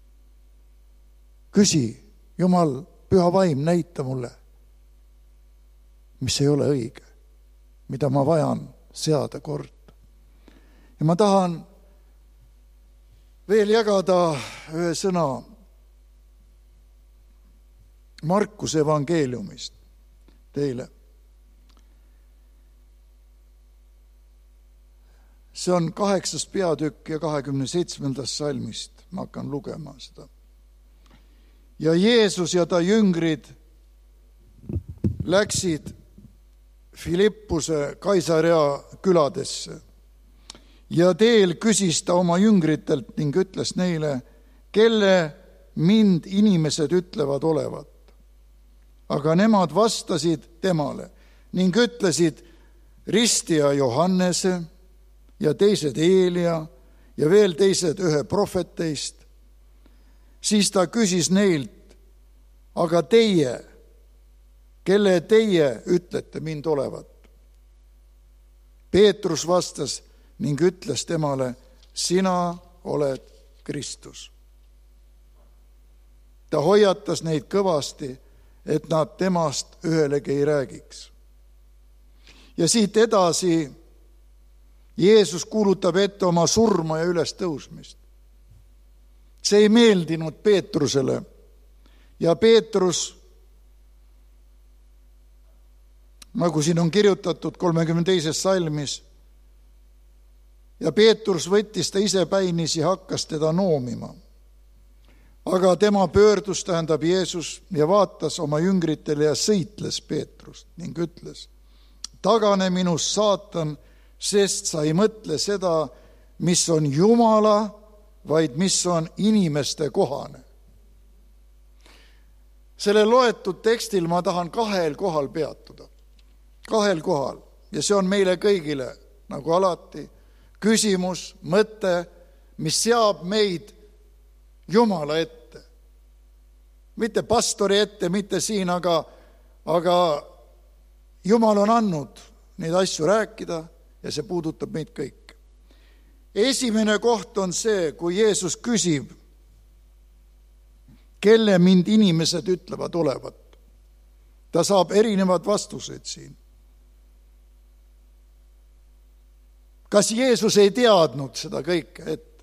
Küsi, Jumal, püha vaim, näita mulle, mis ei ole õige, mida ma vajan seada kord. Ja ma tahan veel jagada ühe sõna Markuse evangeeliumist teile. See on kaheksas peatükk ja kahekümne seitsmendast salmist. Ma hakkan lugema seda. Ja Jeesus ja ta jüngrid läksid Filippuse Kaisarea küladesse. Ja teel küsis ta oma jüngritelt ning ütles neile, kelle mind inimesed ütlevad olevat. Aga nemad vastasid temale ning ütlesid ristija Johannese ja teised Eelia ja veel teised ühe profeteist. Siis ta küsis neilt, aga teie, kelle teie ütlete mind olevat? Peetrus vastas ning ütles temale, sina oled Kristus. Ta hoiatas neid kõvasti, et nad temast ühelegi ei räägiks. Ja siit edasi Jeesus kuulutab ette oma surma ja üles tõusmist. See ei meeldinud Peetrusele ja Peetrus, nagu siin on kirjutatud kolmekümne teises salmis, ja Peetrus võttis ta ise päinis ja hakkas teda noomima. Aga tema pöördus, tähendab Jeesus, ja vaatas oma jüngritele ja sõitles Peetrust ning ütles: tagane minust, saatan, sest sa ei mõtle seda, mis on Jumala, vaid mis on inimeste kohane. Selle loetud tekstil ma tahan kahel kohal peatuda. Kahel kohal. Ja see on meile kõigile, nagu alati, küsimus, mõte, mis seab meid Jumala ette. Mitte pastori ette, mitte siin, aga, aga Jumal on andnud neid asju rääkida ja see puudutab meid kõik. Esimene koht on see, kui Jeesus küsib, kelle mind inimesed ütlevad olevat. Ta saab erinevad vastuseid siin. Kas Jeesus ei teadnud seda kõike ette?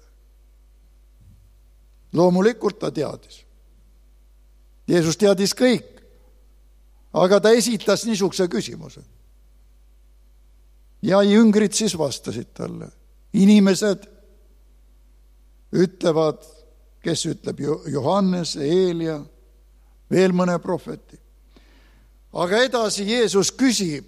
Loomulikult ta teadis. Jeesus teadis kõik, aga ta esitas niisuguse küsimuse. Ja jüngrid siis vastasid talle. Inimesed ütlevad, kes ütleb Johannes, Eelia, veel mõne prohveti. Aga edasi Jeesus küsib,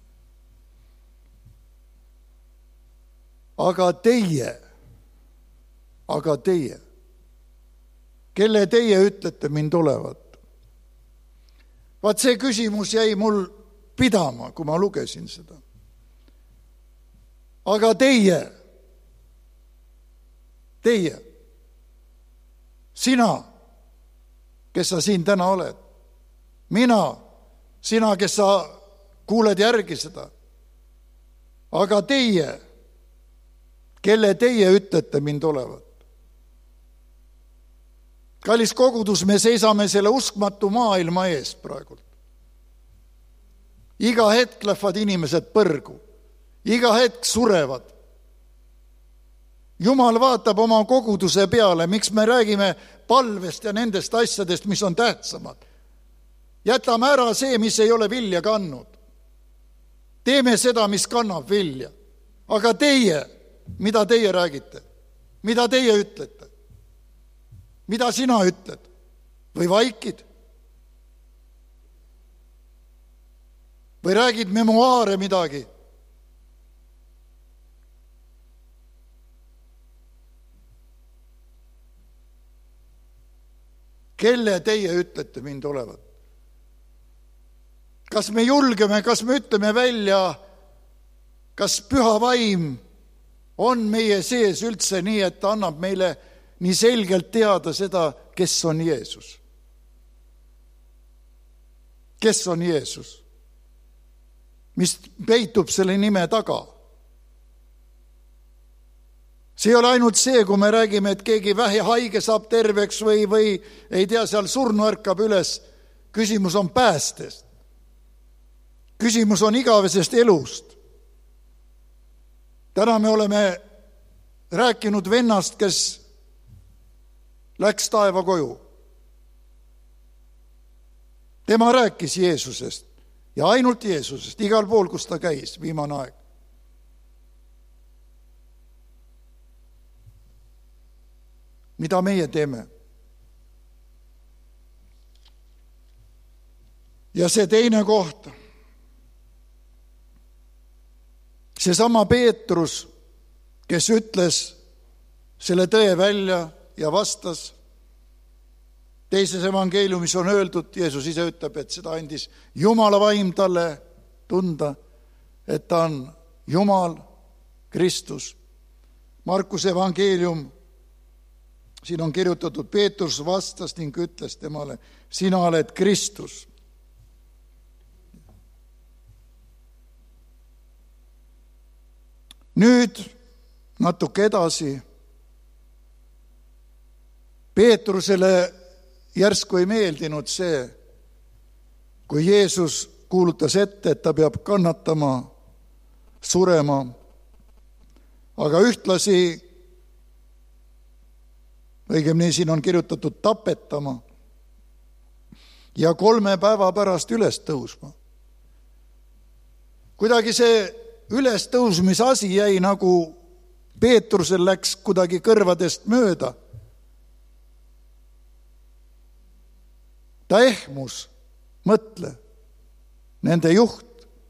aga teie, aga teie, kelle teie ütlete mind olevat? Vaat see küsimus jäi mul pidama, kui ma lugesin seda. Aga teie, teie, sina, kes sa siin täna oled, mina, sina, kes sa kuuled järgi seda, aga teie, kelle teie ütlete mind olevat. Kallis kogudus, me seisame selle uskmatu maailma ees praegult. Iga hetk lähevad inimesed põrgu. Iga hetk surevad. Jumal vaatab oma koguduse peale, miks me räägime palvest ja nendest asjadest, mis on tähtsamad. Jätame ära see, mis ei ole vilja kannud. Teeme seda, mis kannab vilja. Aga teie, mida teie räägite? Mida teie ütlete? Mida sina ütled? Või vaikid? Või räägid memoaare midagi? Kelle teie ütlete mind olevat? Kas me julgeme, kas me ütleme välja, kas püha vaim on meie sees üldse nii, et ta annab meile nii selgelt teada seda, kes on Jeesus. Kes on Jeesus? Mis peitub selle nime taga? See ei ole ainult see, kui me räägime, et keegi vähe haige saab terveks või, või ei tea, seal surnu ärkab üles. Küsimus on päästest. Küsimus on igavesest elust. Täna me oleme rääkinud vennast, kes läks taeva koju. Tema rääkis Jeesusest ja ainult Jeesusest, igal pool, kus ta käis, viimane aeg. Mida meie teeme? Ja see teine koht, seesama Peetrus, kes ütles selle tõe välja ja vastas. Teises evangeeliumis on öeldud, Jeesus ise ütleb, et seda andis Jumala vaim talle tunda, et ta on Jumal, Kristus. Markuse evangeelium, siin on kirjutatud, Peetrus vastas ning ütles temale, sina oled Kristus. Nüüd natuke edasi. Peetrusele järsku ei meeldinud see, kui Jeesus kuulutas ette, et ta peab kannatama surema, aga ühtlasi, õigemini siin on kirjutatud tapetama ja kolme päeva pärast üles tõusma. Kuidagi see üles tõusmise asi jäi nagu Peetrusel läks kuidagi kõrvadest mööda. Ta ehmus, mõtle, nende juht.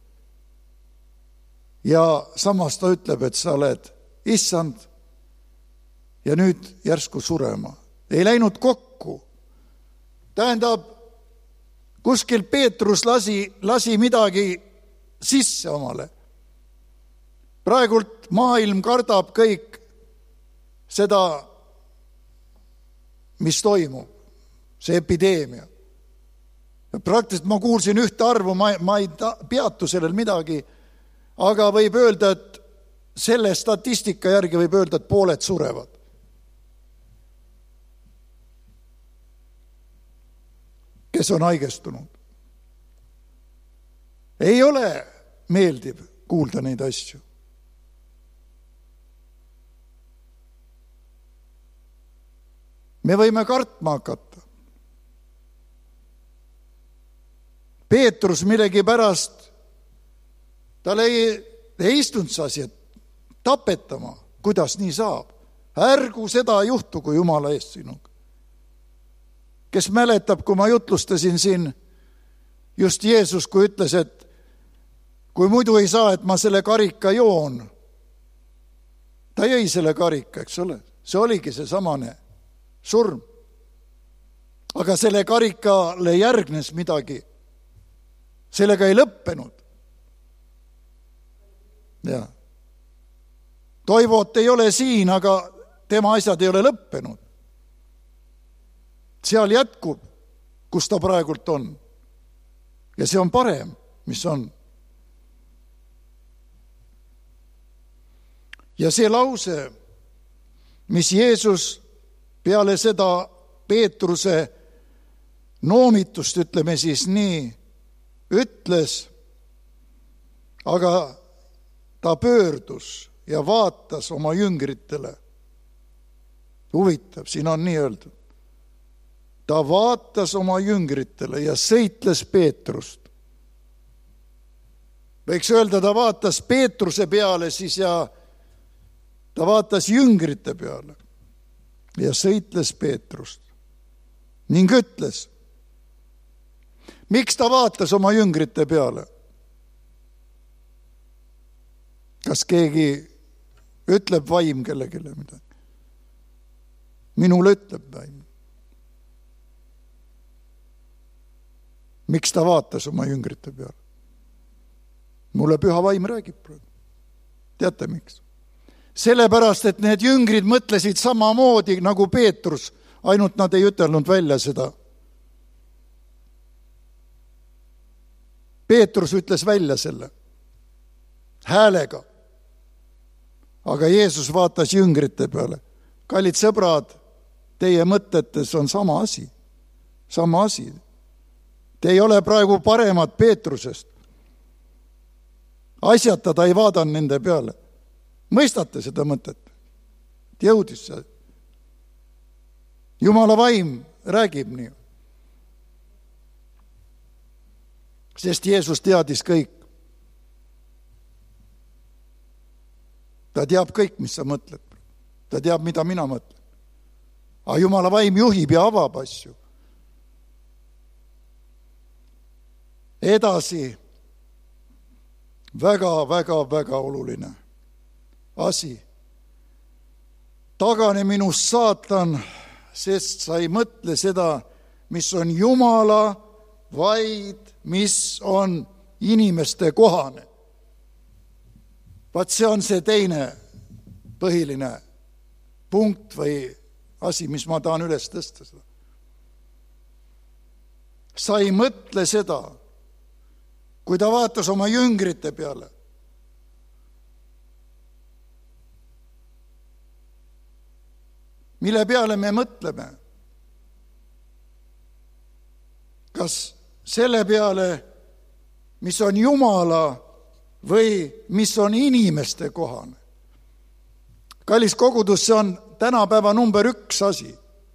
Ja samas ta ütleb, et sa oled issand ja nüüd järsku surema. Ei läinud kokku. Tähendab, kuskil Peetrus lasi, lasi midagi sisse omale. Praegult maailm kardab kõik seda, mis toimub, see epideemia. Praktiliselt ma kuulsin ühte arvu, ma, ma ei peatu sellel midagi, aga võib öelda, et selle statistika järgi võib öelda, et pooled surevad. Kes on haigestunud. Ei ole meeldiv kuulda neid asju. Me võime kartma hakata. Peetrus millegi pärast, tal ei, ei istunud see asi, et tapetama, kuidas nii saab. Ärgu seda juhtu, kui Jumala eest sinuga. Kes mäletab, kui ma jutlustasin siin just Jeesus, kui ütles, et kui muidu ei saa, et ma selle karika joon. Ta jäi selle karika, eks ole. See oligi see samane surm. Aga selle karikale järgnes midagi. Sellega ei lõppenud. Ja. Toivot ei ole siin, aga tema asjad ei ole lõppenud. Seal jätkub, kus ta praegult on. Ja see on parem, mis on. Ja see lause, mis Jeesus peale seda Peetruse noomitust, ütleme siis nii, ütles, aga ta pöördus ja vaatas oma jüngritele. Huvitav, siin on nii öeldud. Ta vaatas oma jüngritele ja sõitles Peetrust. Võiks öelda, ta vaatas Peetruse peale siis ja ta vaatas jüngrite peale ja sõitles Peetrust ning ütles, miks ta vaatas oma jüngrite peale? Kas keegi ütleb vaim kellegile midagi? Minule ütleb vaim. Miks ta vaatas oma jüngrite peale? Mulle püha vaim räägib praegu. Teate miks? Sellepärast, et need jüngrid mõtlesid samamoodi nagu Peetrus, ainult nad ei ütelnud välja seda. Peetrus ütles välja selle häälega. Aga Jeesus vaatas jüngrite peale. Kallid sõbrad, teie mõtetes on sama asi. Sama asi. Te ei ole praegu paremad Peetrusest. Asjata ta ei vaadan nende peale. Mõistate seda mõtet? Jõudis see. Jumala vaim räägib nii. Sest Jeesus teadis kõik. Ta teab kõik, mis sa mõtled. Ta teab, mida mina mõtlen. Aga Jumala vaim juhib ja avab asju. Edasi. Väga, väga, väga oluline asi. Tagane minust saatan, sest sa ei mõtle seda, mis on Jumala, vaid mis on inimeste kohane. Vaat see on see teine põhiline punkt või asi, mis ma tahan üles tõsta seda. Sa ei mõtle seda, kui ta vaatas oma jüngrite peale. Mille peale me mõtleme? Kas selle peale, mis on Jumala või mis on inimeste kohane. Kallis kogudus, see on tänapäeva number üks asi.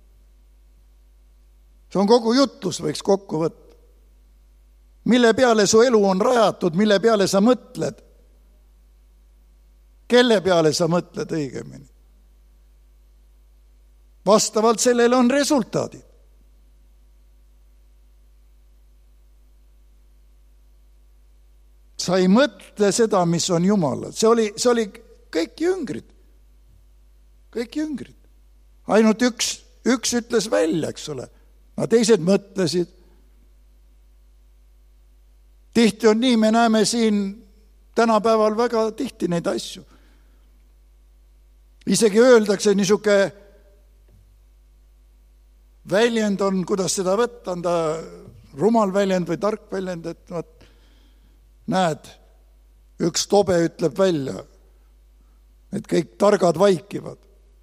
See on kogu jutlus, võiks kokku võtta. Mille peale su elu on rajatud, mille peale sa mõtled? Kelle peale sa mõtled õigemini? Vastavalt sellele on resultaadid. Sa ei mõtle seda, mis on Jumala. See oli, see oli kõik jüngrid. Kõik jüngrid. Ainult üks, üks ütles välja, eks ole. No teised mõtlesid. Tihti on nii, me näeme siin tänapäeval väga tihti neid asju. Isegi öeldakse niisuke väljend on, kuidas seda võtta, on ta rumal väljend või tark väljend, et vaat, näed, üks tobe ütleb välja, et kõik targad vaikivad.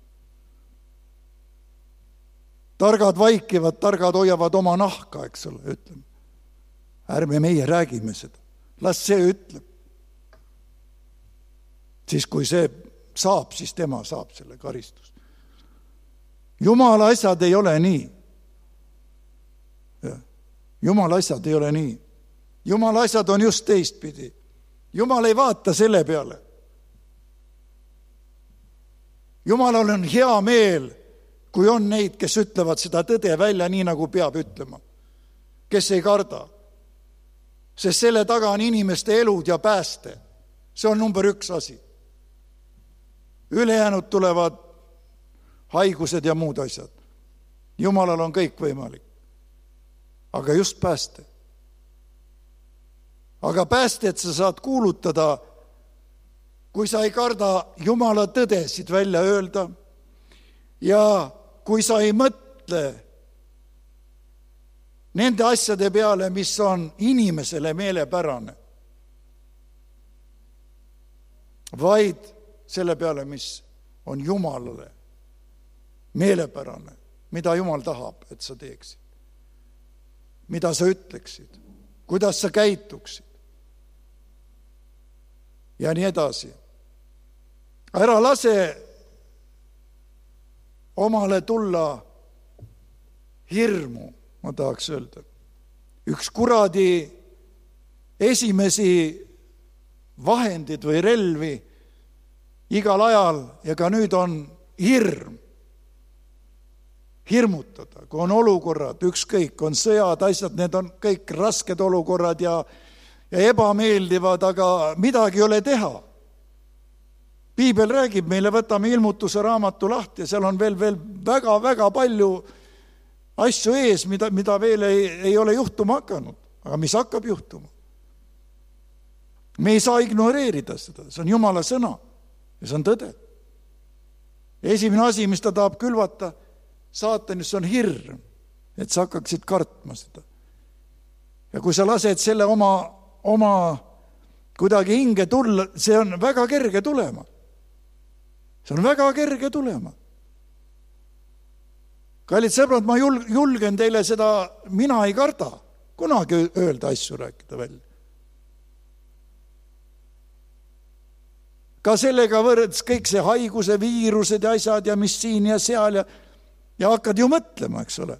Targad vaikivad, targad hoiavad oma nahka, eks ole, ütleme. Ärme meie räägime seda. Las see ütleb. Siis kui see saab, siis tema saab selle karistust. Jumala asjad ei ole nii. Jumala asjad ei ole nii. Jumala asjad on just teistpidi. Jumal ei vaata selle peale. Jumalal on hea meel, kui on neid, kes ütlevad seda tõde välja nii, nagu peab ütlema. Kes ei karda. Sest selle taga on inimeste elud ja pääste. See on number üks asi. Ülejäänud tulevad haigused ja muud asjad. Jumalal on kõik võimalik. Aga just pääste. Aga päästet sa saad kuulutada, kui sa ei karda Jumala tõdesid välja öelda ja kui sa ei mõtle nende asjade peale, mis on inimesele meelepärane, vaid selle peale, mis on Jumalale meelepärane, mida Jumal tahab, et sa teeksid, mida sa ütleksid, kuidas sa käituksid ja nii edasi. Ära lase omale tulla hirmu, ma tahaks öelda. Üks kuradi esimesi vahendid või relvi igal ajal ja ka nüüd on hirm. Hirmutada, kui on olukorrad, ükskõik, on sõjad, asjad, need on kõik rasked olukorrad ja, ja ebameeldivad, aga midagi ei ole teha. Piibel räägib meile, võtame ilmutuse raamatu lahti ja seal on veel, veel väga, väga palju asju ees, mida, mida veel ei, ei ole juhtuma hakanud, aga mis hakkab juhtuma. Me ei saa ignoreerida seda, see on Jumala sõna ja see on tõde. Esimene asi, mis ta tahab külvata, saatanis on hirm, et sa hakkaksid kartma seda. Ja kui sa lased selle oma, oma kuidagi hinge tulla, see on väga kerge tulema. See on väga kerge tulema. Kallid sõbrad, ma julgen teile seda, mina ei karda kunagi öelda asju, rääkida välja. Ka sellega võrreds kõik see haiguse, viirused ja asjad ja mis siin ja seal ja, ja hakkad ju mõtlema, eks ole.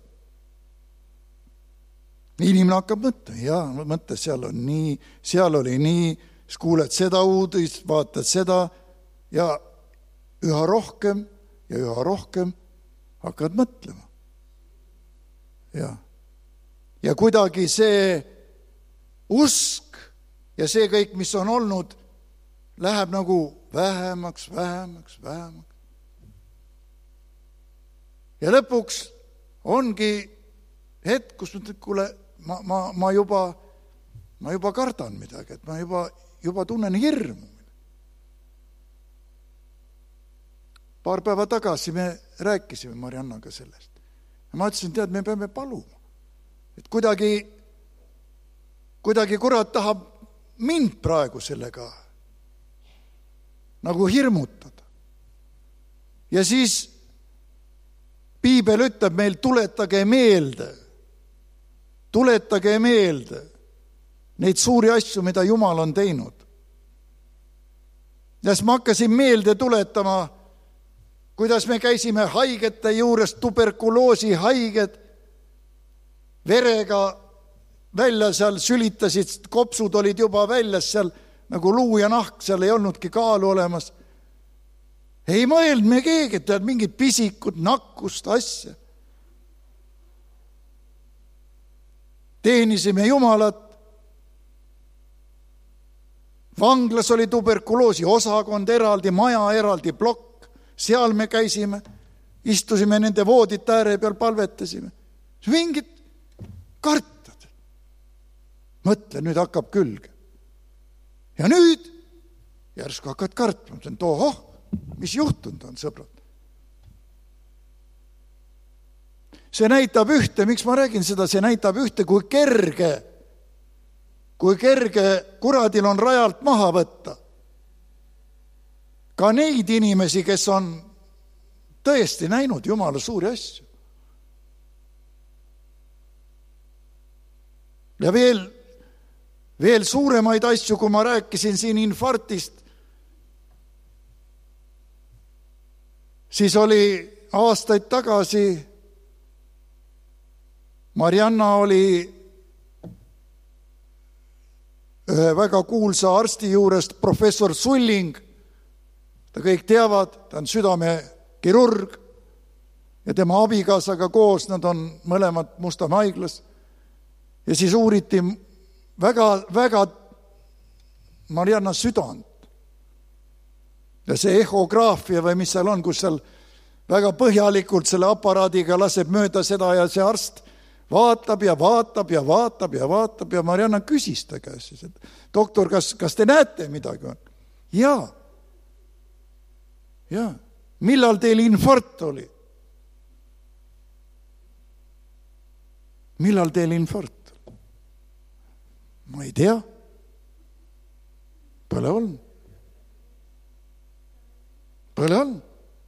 Inimene hakkab mõtlema, jaa, mõtle, seal on nii, seal oli nii, siis kuuled seda uudist, vaatad seda ja üha rohkem ja üha rohkem hakkad mõtlema. Ja. ja kuidagi see usk ja see kõik, mis on olnud, läheb nagu vähemaks, vähemaks, vähemaks. Ja lõpuks ongi hetk, kus mõtled, kuule, ma, ma, ma, juba, ma juba kardan midagi, et ma juba, juba tunnen hirmu. Paar päeva tagasi me rääkisime Mariannaga sellest. Ja ma ütlesin, tead, me peame paluma. Et kuidagi, kuidagi kurat tahab mind praegu sellega nagu hirmutada. Ja siis Piibel ütleb meil, tuletage meelde, tuletage meelde neid suuri asju, mida Jumal on teinud. Ja siis ma hakkasin meelde tuletama, kuidas me käisime haigete juures, tuberkuloosi haiged, verega välja seal sülitasid, kopsud olid juba väljas seal, nagu luu ja nahk, seal ei olnudki kaalu olemas. Ei mõelnud me keegi, et tead mingid pisikud, nakkust, asja. Teenisime Jumalat. Vanglas oli tuberkuloosi osakond eraldi, maja eraldi plokk. Seal me käisime, istusime nende voodite ääre peal, palvetasime. Mingid kartad. Mõtle, nüüd hakkab külge. Ja nüüd järsku hakkad kartma. See on tohoh, mis juhtunud on, sõbrad? See näitab ühte, miks ma räägin seda, see näitab ühte, kui kerge, kui kerge kuradil on rajalt maha võtta. Ka neid inimesi, kes on tõesti näinud Jumala suuri asju. Ja veel, veel suuremaid asju, kui ma rääkisin siin infarktist, siis oli aastaid tagasi Marianna oli ühe väga kuulsa arsti juurest, professor Sulling, ta kõik teavad, ta on südamekirurg ja tema abikaasaga koos, nad on mõlemad Mustamäe haiglas. Ja siis uuriti väga, väga Marianna südant. Ja see ehograafia või mis seal on, kus seal väga põhjalikult selle aparaadiga laseb mööda seda ja see arst vaatab ja vaatab ja vaatab ja vaatab ja Marianna küsis ta käes siis, et doktor, kas, kas te näete midagi? Jaa. Jaa. Millal teil infarkt oli? Millal teil infarkt? Ma ei tea. Pole olnud. Pole olnud.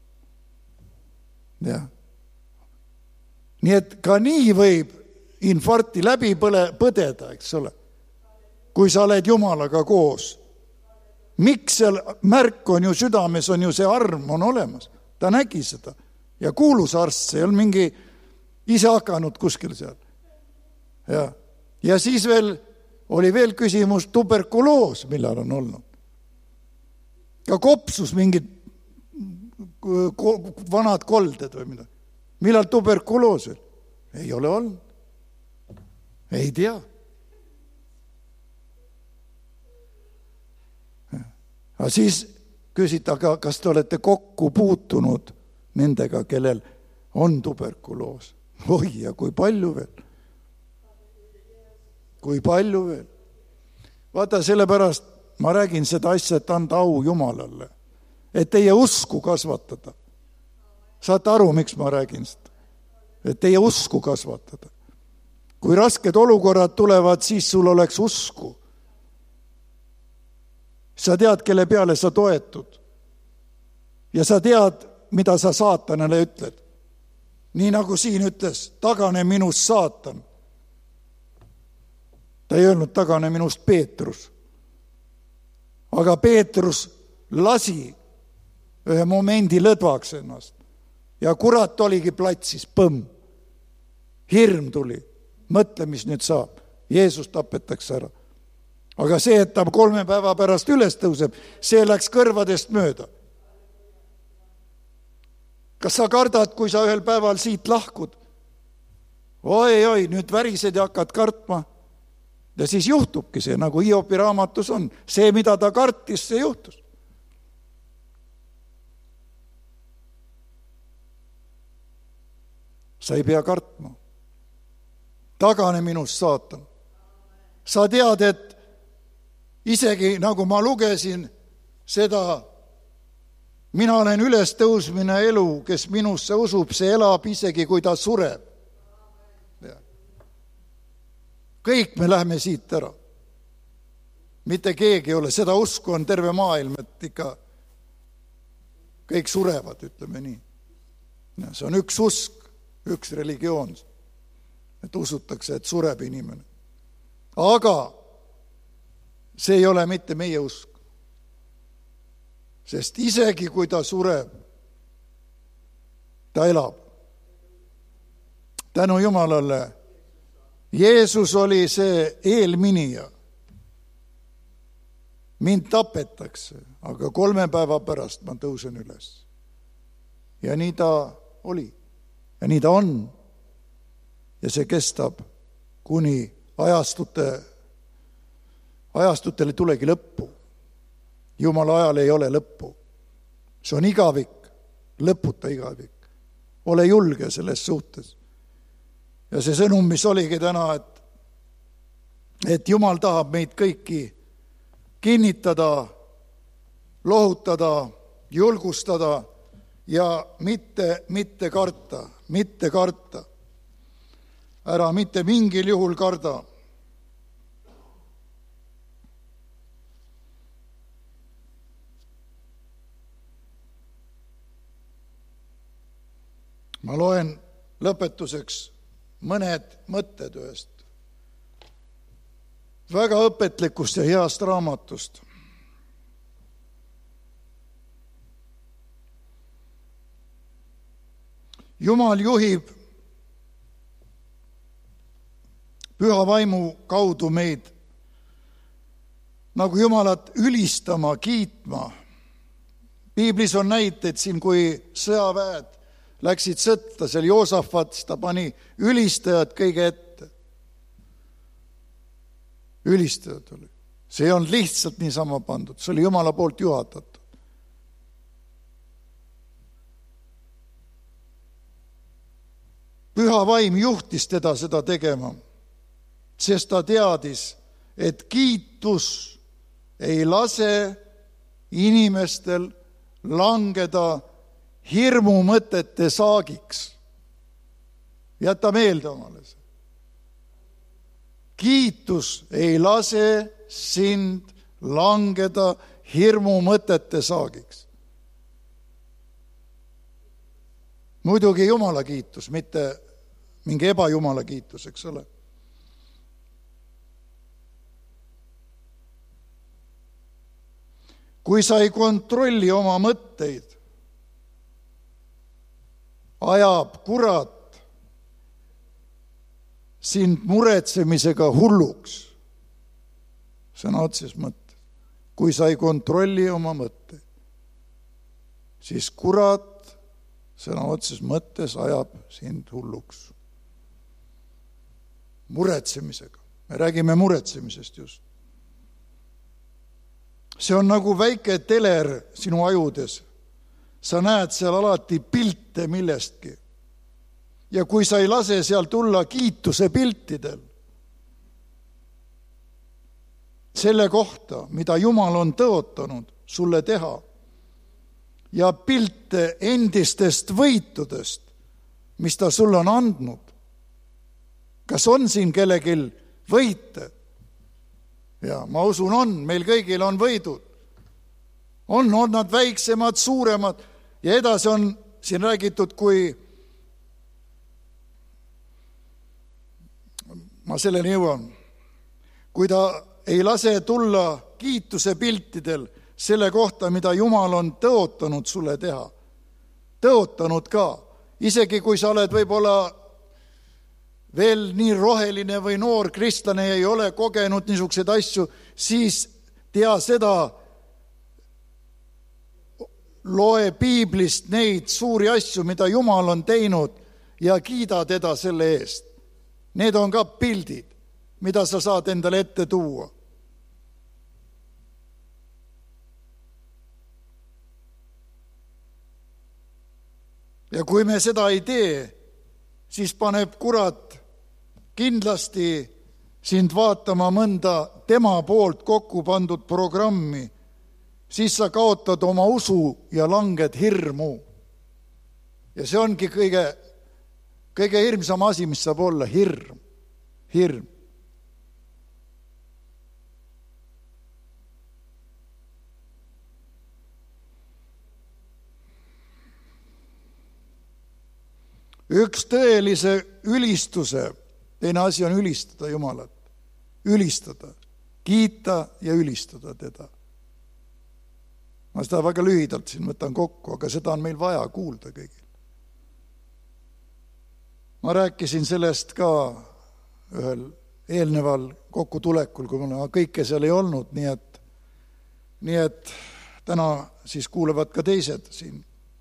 Jah. Nii et ka nii võib infarkti läbi põdeda, eks ole, kui sa oled Jumalaga koos. Miks seal märk on ju südames, on ju see arm on olemas. Ta nägi seda. Ja kuulus arst, see on mingi ise hakanud kuskil seal. Ja, ja siis veel oli veel küsimus tuberkuloos, millal on olnud. Ka kopsus mingid vanad kolded või midagi. Millal tuberkuloos? Ei ole olnud. Ei tea. Aga siis küsita, kas te olete kokku puutunud nendega, kellel on tuberkuloos? Oi, ja kui palju veel? Kui palju veel? Vaata, sellepärast ma räägin seda asja, et anda au Jumalale, et teie usku kasvatada. Saate aru, miks ma räägin seda? Et teie usku kasvatada. Kui rasked olukorrad tulevad, siis sul oleks usku. Sa tead, kelle peale sa toetud. Ja sa tead, mida sa saatanale ütled. Nii nagu siin ütles, tagane minust saatan. Ta ei öelnud tagane minust Peetrus. Aga Peetrus lasi ühe momendi lõdvaks ennast. Ja kurat oligi platsis, põmm. Hirm tuli. Mõtle, mis nüüd saab. Jeesus tapetakse ära. Aga see, et ta kolme päeva pärast üles tõuseb, see läks kõrvadest mööda. Kas sa kardad, kui sa ühel päeval siit lahkud? Oi, oi, nüüd värised ja hakkad kartma. Ja siis juhtubki see, nagu Hiobi raamatus on. See, mida ta kartis, see juhtus. Sa ei pea kartma. Tagane minust saatan. Sa tead, et isegi nagu ma lugesin seda, mina olen üles tõusmine elu, kes minusse usub, see elab isegi, kui ta sureb. Kõik me lähme siit ära. Mitte keegi ei ole, seda usku on terve maailm, et ikka kõik surevad, ütleme nii. See on üks usk. Üks religioon, et usutakse, et sureb inimene. Aga see ei ole mitte meie usk. Sest isegi kui ta sureb, ta elab. Tänu Jumalale, Jeesus oli see eelminija. Mind tapetakse, aga kolme päeva pärast ma tõusen üles. Ja nii ta oli. Ja nii ta on. Ja see kestab kuni ajastute, ajastutele tulegi lõppu. Jumala ajal ei ole lõppu. See on igavik, lõputa igavik. Ole julge selles suhtes. Ja see sõnum, mis oligi täna, et, et Jumal tahab meid kõiki kinnitada, lohutada, julgustada ja mitte, mitte karta, mitte karta. Ära mitte mingil juhul karda. Ma loen lõpetuseks mõned mõtted ühest väga õpetlikust ja heast raamatust. Jumal juhib püha vaimu kaudu meid nagu Jumalat ülistama, kiitma. Piiblis on näiteid siin, kui sõjaväed läksid sõtta, seal Joosafat, ta pani ülistajad kõige ette. Ülistajad oli. See on lihtsalt niisama pandud. See oli Jumala poolt juhatatud. Püha vaim juhtis teda seda tegema, sest ta teadis, et kiitus ei lase inimestel langeda hirmu mõtete saagiks. Jäta meelde omale see. Kiitus ei lase sind langeda hirmu mõtete saagiks. Muidugi Jumala kiitus, mitte mingi ebajumala kiitus, eks ole. Kui sa ei kontrolli oma mõtteid, ajab kurat sind muretsemisega hulluks. Sõna otses mõttes. Kui sa ei kontrolli oma mõtteid, siis kurat sõna otses mõttes ajab sind hulluks. Muretsemisega. Me räägime muretsemisest just. See on nagu väike teler sinu ajudes. Sa näed seal alati pilte millestki. Ja kui sa ei lase seal tulla kiituse piltidel selle kohta, mida Jumal on tõotanud sulle teha, ja pilte endistest võitudest, mis ta sulle on andnud. Kas on siin kellelgi võite? Ja ma usun on, meil kõigil on võidud. On, on nad väiksemad, suuremad ja edasi on siin räägitud, kui ma selleni jõuan. Kui ta ei lase tulla kiituse piltidel selle kohta, mida Jumal on tõotanud sulle teha. Tõotanud ka. Isegi kui sa oled võib-olla veel nii roheline või noor kristlane ja ei ole kogenud niisuguseid asju, siis tea seda, loe piiblist neid suuri asju, mida Jumal on teinud ja kiida teda selle eest. Need on ka pildid, mida sa saad endale ette tuua. Ja kui me seda ei tee, siis paneb kurat kindlasti sind vaatama mõnda tema poolt kokku pandud programmi, siis sa kaotad oma usu ja langed hirmu. Ja see ongi kõige Kõige hirmsam asi, mis saab olla, hirm. Hirm. Üks tõelise ülistuse, teine asi on ülistada Jumalat. Ülistada, kiita ja ülistada teda. Ma seda väga lühidalt siin võtan kokku, aga seda on meil vaja kuulda kõigil. Ma rääkisin sellest ka ühel eelneval kokkutulekul, kui ma kõike seal ei olnud, nii et, nii et täna siis kuulevad ka teised siin.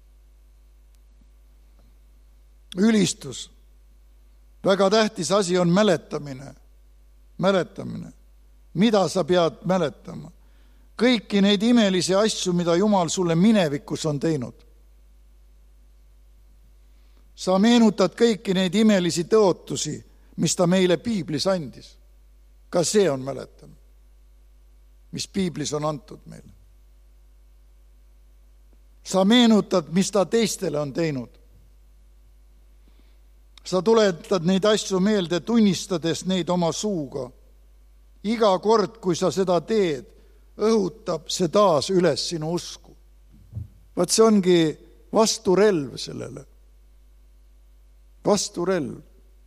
Ülistus. Väga tähtis asi on mäletamine. Mäletamine. Mida sa pead mäletama? Kõiki neid imelisi asju, mida Jumal sulle minevikus on teinud. Sa meenutad kõiki neid imelisi tõotusi, mis ta meile Piiblis andis. Ka see on mäletamine, mis Piiblis on antud meile. Sa meenutad, mis ta teistele on teinud. Sa tuletad neid asju meelde, tunnistades neid oma suuga. Iga kord, kui sa seda teed, õhutab see taas üles sinu usku. Vaat see ongi vasturelv sellele. Vasturelv.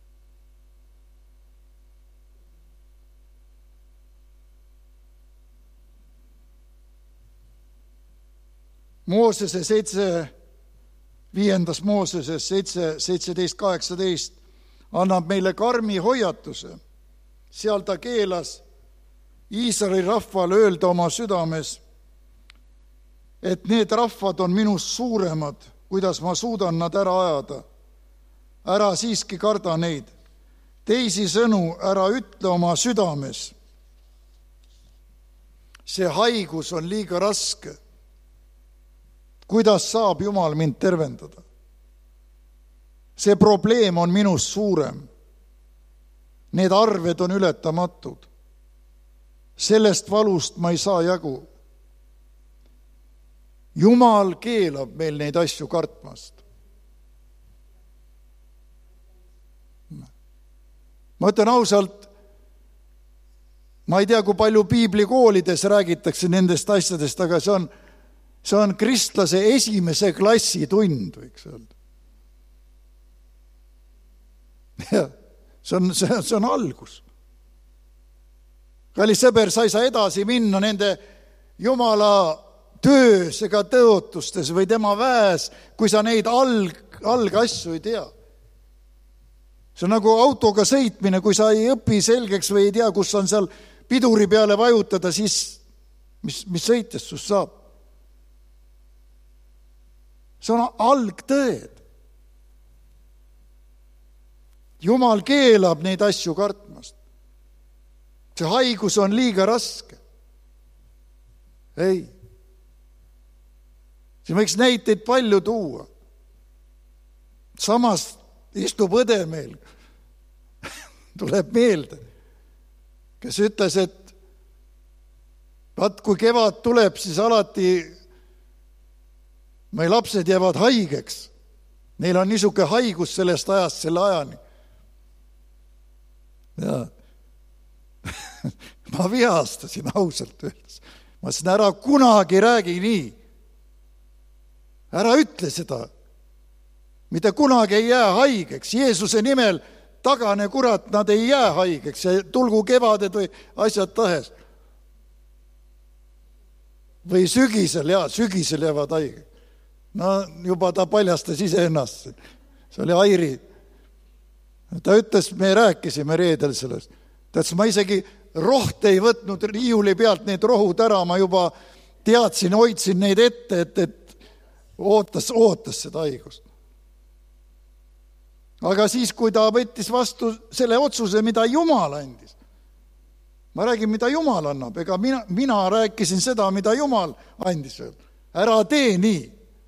Moosese seitse, viiendas Mooseses seitse, seitseteist, kaheksateist annab meile karmi hoiatuse. Seal ta keelas Iisraeli rahval öelda oma südames, et need rahvad on minust suuremad, kuidas ma suudan nad ära ajada. Ära siiski karda neid. Teisi sõnu ära ütle oma südames. See haigus on liiga raske. Kuidas saab Jumal mind tervendada? See probleem on minust suurem. Need arved on ületamatud. Sellest valust ma ei saa jagu. Jumal keelab meil neid asju kartmast. Ma ütlen ausalt, ma ei tea, kui palju piiblikoolides räägitakse nendest asjadest, aga see on, see on kristlase esimese klassi tund, võiks öelda. Ja, see on, see, see on algus. Kallis sõber, sa ei saa edasi minna nende Jumala töös ega tõotustes või tema väes, kui sa neid alg, algasju ei tea. See on nagu autoga sõitmine, kui sa ei õpi selgeks või ei tea, kus on seal piduri peale vajutada, siis mis, mis sõites sus saab? See on algtõed. Jumal keelab neid asju kartmast. See haigus on liiga raske. Ei. Siin võiks näiteid palju tuua. Samas istub õde meil, tuleb meelde, kes ütles, et vaat kui kevad tuleb, siis alati meie lapsed jäävad haigeks. Neil on niisuke haigus sellest ajast selle ajani. Ja ma vihastasin ausalt öeldes. Ma ütlesin, ära kunagi räägi nii. Ära ütle seda. Mitte kunagi ei jää haigeks. Jeesuse nimel tagane kurat, nad ei jää haigeks. Tulgu kevaded või asjad tahes. Või sügisel, jaa, sügisel jäävad haigeks. No juba ta paljastas ise ennast. See oli Airi. Ta ütles, me rääkisime reedel sellest. Ta ütles, ma isegi roht ei võtnud riiuli pealt neid rohud ära. Ma juba teadsin, hoidsin neid ette, et, et ootas, ootas seda haigust. Aga siis, kui ta võttis vastu selle otsuse, mida Jumal andis. Ma räägin, mida Jumal annab. Ega mina, mina rääkisin seda, mida Jumal andis. Ära tee nii.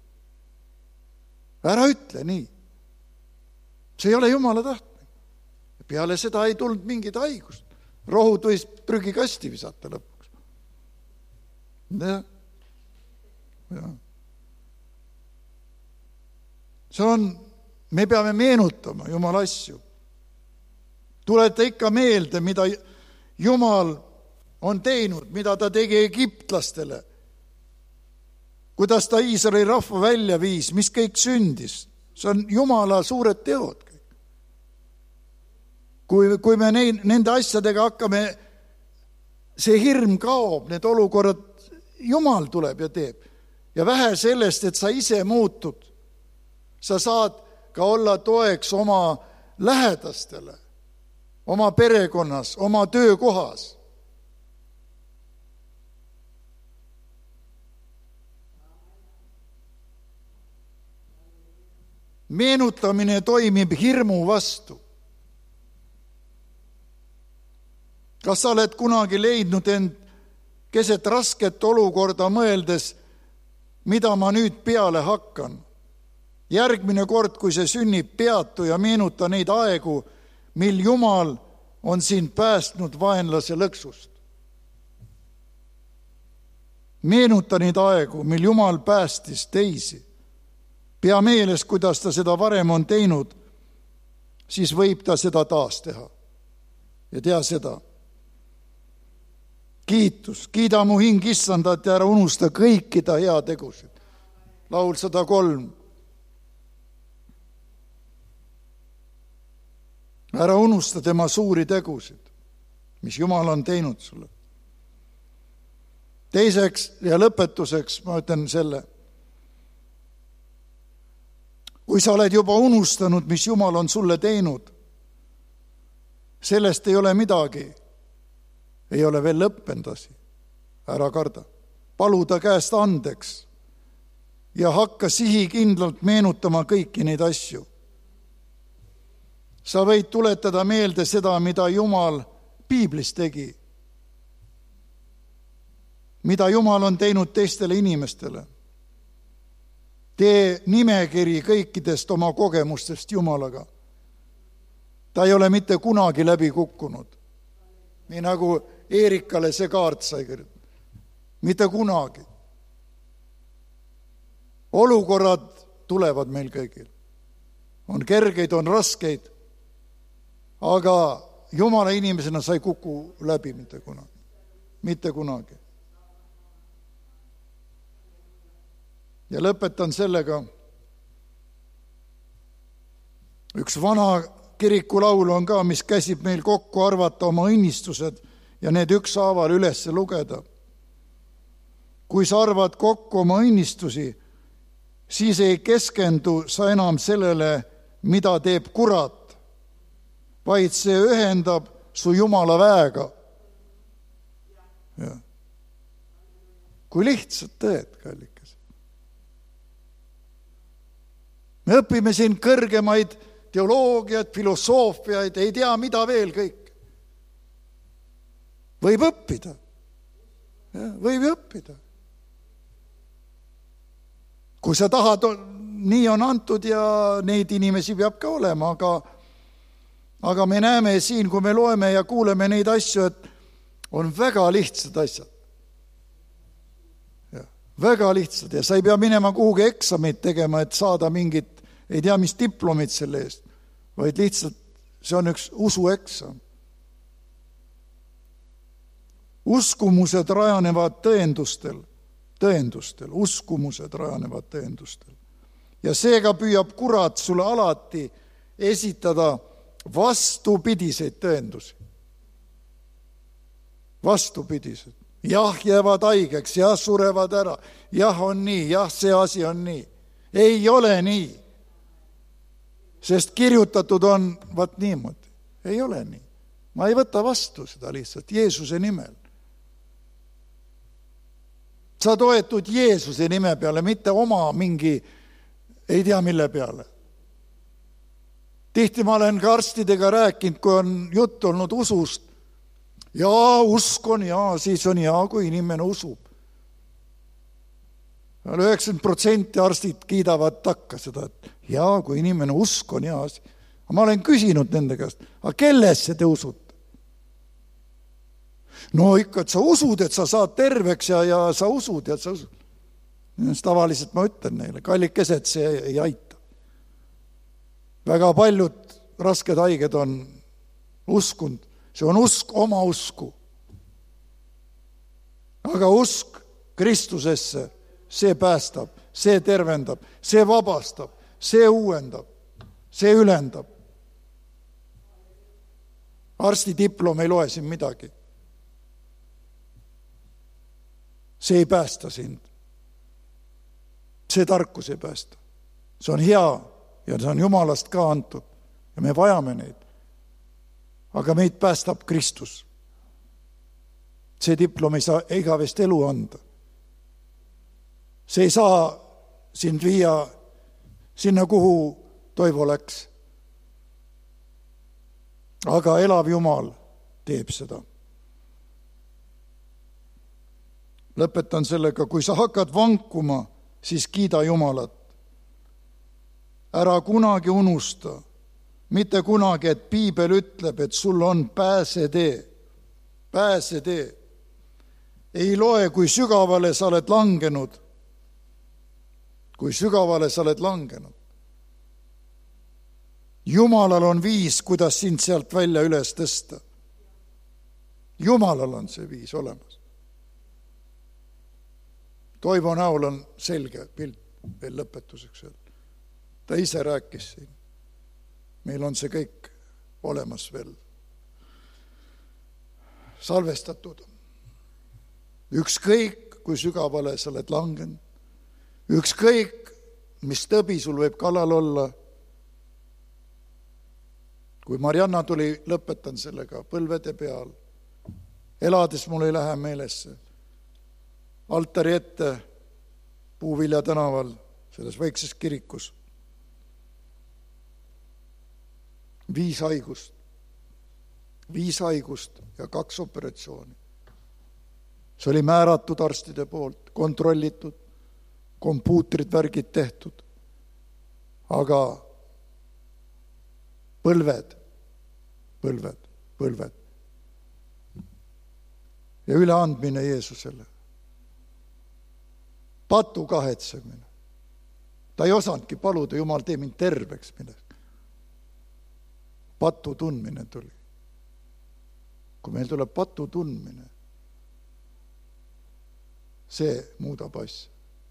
Ära ütle nii. See ei ole Jumala tahtmine. Peale seda ei tulnud mingit haigust. Rohud võis prügikasti visata lõpuks. Ja. Ja. See on, me peame meenutama Jumala asju. Tuleta ikka meelde, mida Jumal on teinud, mida ta tegi egiptlastele. Kuidas ta Iisraeli rahva välja viis, mis kõik sündis. See on Jumala suured teod. Kui, kui me neid, nende asjadega hakkame, see hirm kaob, need olukorrad, Jumal tuleb ja teeb. Ja vähe sellest, et sa ise muutud, sa saad ka olla toeks oma lähedastele, oma perekonnas, oma töökohas. Meenutamine toimib hirmu vastu. Kas sa oled kunagi leidnud end keset rasket olukorda mõeldes, mida ma nüüd peale hakkan? Järgmine kord, kui see sünnib, peatu ja meenuta neid aegu, mil Jumal on sind päästnud vaenlase lõksust. Meenuta neid aegu, mil Jumal päästis teisi. Pea meeles, kuidas ta seda varem on teinud, siis võib ta seda taas teha. Ja tea seda. Kiitus, kiida mu hing Issandat ja ära unusta kõiki ta hea tegusid. Laul sada kolm. Ära unusta tema suuri tegusid, mis Jumal on teinud sulle. Teiseks ja lõpetuseks ma ütlen selle. Kui sa oled juba unustanud, mis Jumal on sulle teinud, sellest ei ole midagi. Ei ole veel lõppendasi. Ära karda. Palu ta käest andeks ja hakka sihikindlalt meenutama kõiki neid asju. Sa võid tuletada meelde seda, mida Jumal Piiblis tegi. Mida Jumal on teinud teistele inimestele. Tee nimekiri kõikidest oma kogemustest Jumalaga. Ta ei ole mitte kunagi läbi kukkunud. Nii nagu Eerikale see kaart sai kirjutada. Mitte kunagi. Olukorrad tulevad meil kõigil. On kergeid, on raskeid, aga Jumala inimesena sa ei kuku läbi mitte kunagi. Mitte kunagi. Ja lõpetan sellega. Üks vana kirikulaul on ka, mis käsib meil kokku arvata oma õnnistused ja need ükshaaval üles lugeda. Kui sa arvad kokku oma õnnistusi, siis ei keskendu sa enam sellele, mida teeb kurat, vaid see ühendab su Jumala väega. Ja. Kui lihtsad tõed, kallikas. Me õpime siin kõrgemaid teoloogiat, filosoofiaid, ei tea mida veel kõik. Võib õppida. Ja, võib õppida. Kui sa tahad, nii on antud ja neid inimesi peab ka olema, aga, aga me näeme siin, kui me loeme ja kuuleme neid asju, et on väga lihtsad asjad. Ja, väga lihtsad ja sa ei pea minema kuhugi eksamit tegema, et saada mingit ei tea, mis diplomid selle eest, vaid lihtsalt see on üks usueksam. Uskumused rajanevad tõendustel, tõendustel, uskumused rajanevad tõendustel. Ja seega püüab kurat sulle alati esitada vastupidiseid tõendusi. Vastupidised. Jah, jäävad haigeks, jah, surevad ära, jah, on nii, jah, see asi on nii. Ei ole nii. Sest kirjutatud on vaat niimoodi. Ei ole nii. Ma ei võta vastu seda lihtsalt Jeesuse nimel. Sa toetud Jeesuse nime peale, mitte oma mingi, ei tea mille peale. Tihti ma olen ka arstidega rääkinud, kui on jutt olnud usust. Jaa, usk on, jaa, siis on jaa, kui inimene usub. üheksakümmend protsenti arstid kiidavad takka seda, et jaa, kui inimene usk on jaa. Ma olen küsinud nende käest, aga kellesse te usute? No ikka, et sa usud, et sa saad terveks ja, ja sa usud ja sa usud. Tavaliselt ma ütlen neile, kallikesed see ei aita. Väga paljud rasked haiged on uskunud. See on usk oma usku. Aga usk Kristusesse, see päästab, see tervendab, see vabastab, see uuendab, see ülendab. Arsti diplom ei loe siin midagi. See ei päästa sind. see tarkus ei päästa. See on hea ja see on Jumalast ka antud ja me vajame neid. Aga meid päästab Kristus. See diplom ei saa igavest elu anda. See ei saa sind viia sinna, kuhu Toivo läks. Aga elav Jumal teeb seda. Lõpetan sellega, kui sa hakkad vankuma, siis kiida Jumalat. Ära kunagi unusta, mitte kunagi, et Piibel ütleb, et sul on pääsetee. Pääsetee. Ei loe, kui sügavale sa oled langenud. Kui sügavale sa oled langenud. Jumalal on viis, kuidas sind sealt välja üles tõsta. Jumalal on see viis olemas. Toivo näol on selge pilt veel lõpetuseks. Ta ise rääkis siin. Meil on see kõik olemas veel salvestatud. Ükskõik, kui sügavale sa oled langenud. Ükskõik, mis tõbi sul võib kallal olla. Kui Marianna tuli, lõpetan sellega, põlvede peal. Elades mul ei lähe meelesse. Altari ette Puuvilja tänaval, selles väikses kirikus. Viis haigust. Viis haigust ja kaks operatsiooni. See oli määratud arstide poolt, kontrollitud, kompuutrid, värgid tehtud. Aga põlved, põlved, põlved. Ja üleandmine Jeesusele. Patu kahetsemine. Ta ei osanudki paluda, Jumal, tee mind terveks millest. Patu tundmine tuli. Kui meil tuleb patu tundmine, see muudab asja.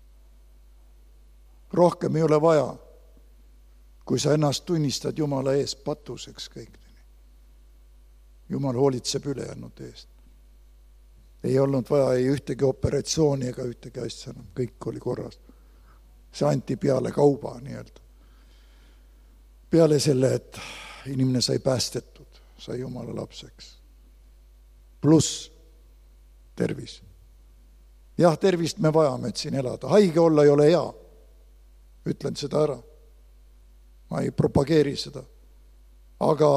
Rohkem ei ole vaja, kui sa ennast tunnistad Jumala ees patuseks kõikdeni. Jumal hoolitseb ülejäänud eest. Ei olnud vaja ei ühtegi operatsiooni ega ühtegi asja, kõik oli korras. See anti peale kauba nii-öelda. Peale selle, et inimene sai päästetud, sai Jumala lapseks. Pluss tervis. Jah, tervist me vajame, et siin elada. Haige olla ei ole hea. Ütlen seda ära. Ma ei propageeri seda. Aga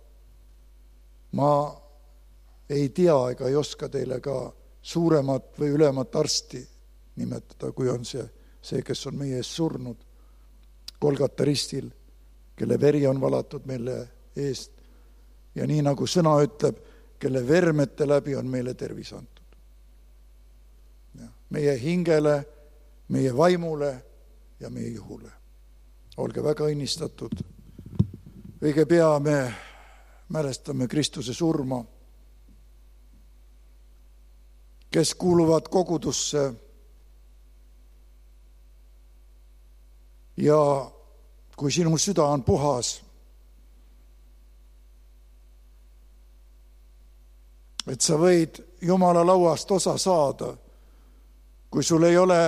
ma ei tea ega ei oska teile ka suuremat või ülemat arsti nimetada, kui on see, see, kes on meie ees surnud Golgata ristil, kelle veri on valatud meile eest. Ja nii nagu sõna ütleb, kelle vermete läbi on meile tervis antud. Ja, meie hingele, meie vaimule ja meie ihule. Olge väga õnnistatud. Õige pea me mälestame Kristuse surma, kes kuuluvad kogudusse ja kui sinu süda on puhas, et sa võid Jumala lauast osa saada, kui sul ei ole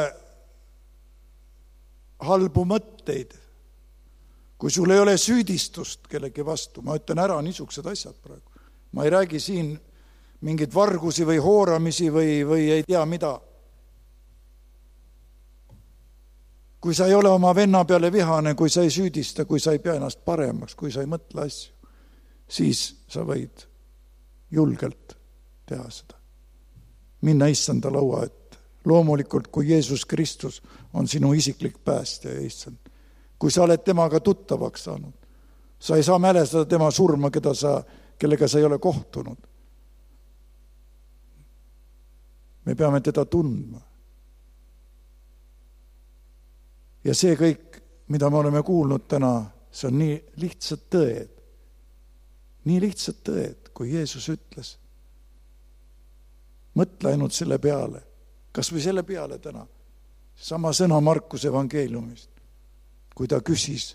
halbu mõtteid, kui sul ei ole süüdistust kellegi vastu. Ma ütlen ära niisugused asjad praegu. Ma ei räägi siin mingid vargusi või hooramisi või, või ei tea mida. Kui sa ei ole oma venna peale vihane, kui sa ei süüdista, kui sa ei pea ennast paremaks, kui sa ei mõtle asju, siis sa võid julgelt teha seda. Minna issanda laua ette. Loomulikult, kui Jeesus Kristus on sinu isiklik päästja ja issand. Kui sa oled temaga tuttavaks saanud, sa ei saa mälestada tema surma, keda sa, kellega sa ei ole kohtunud. Me peame teda tundma. Ja see kõik, mida me oleme kuulnud täna, see on nii lihtsad tõed. Nii lihtsad tõed, kui Jeesus ütles. Mõtle ainult selle peale. Kas või selle peale täna. Sama sõna Markuse evangeeliumist. Kui ta küsis,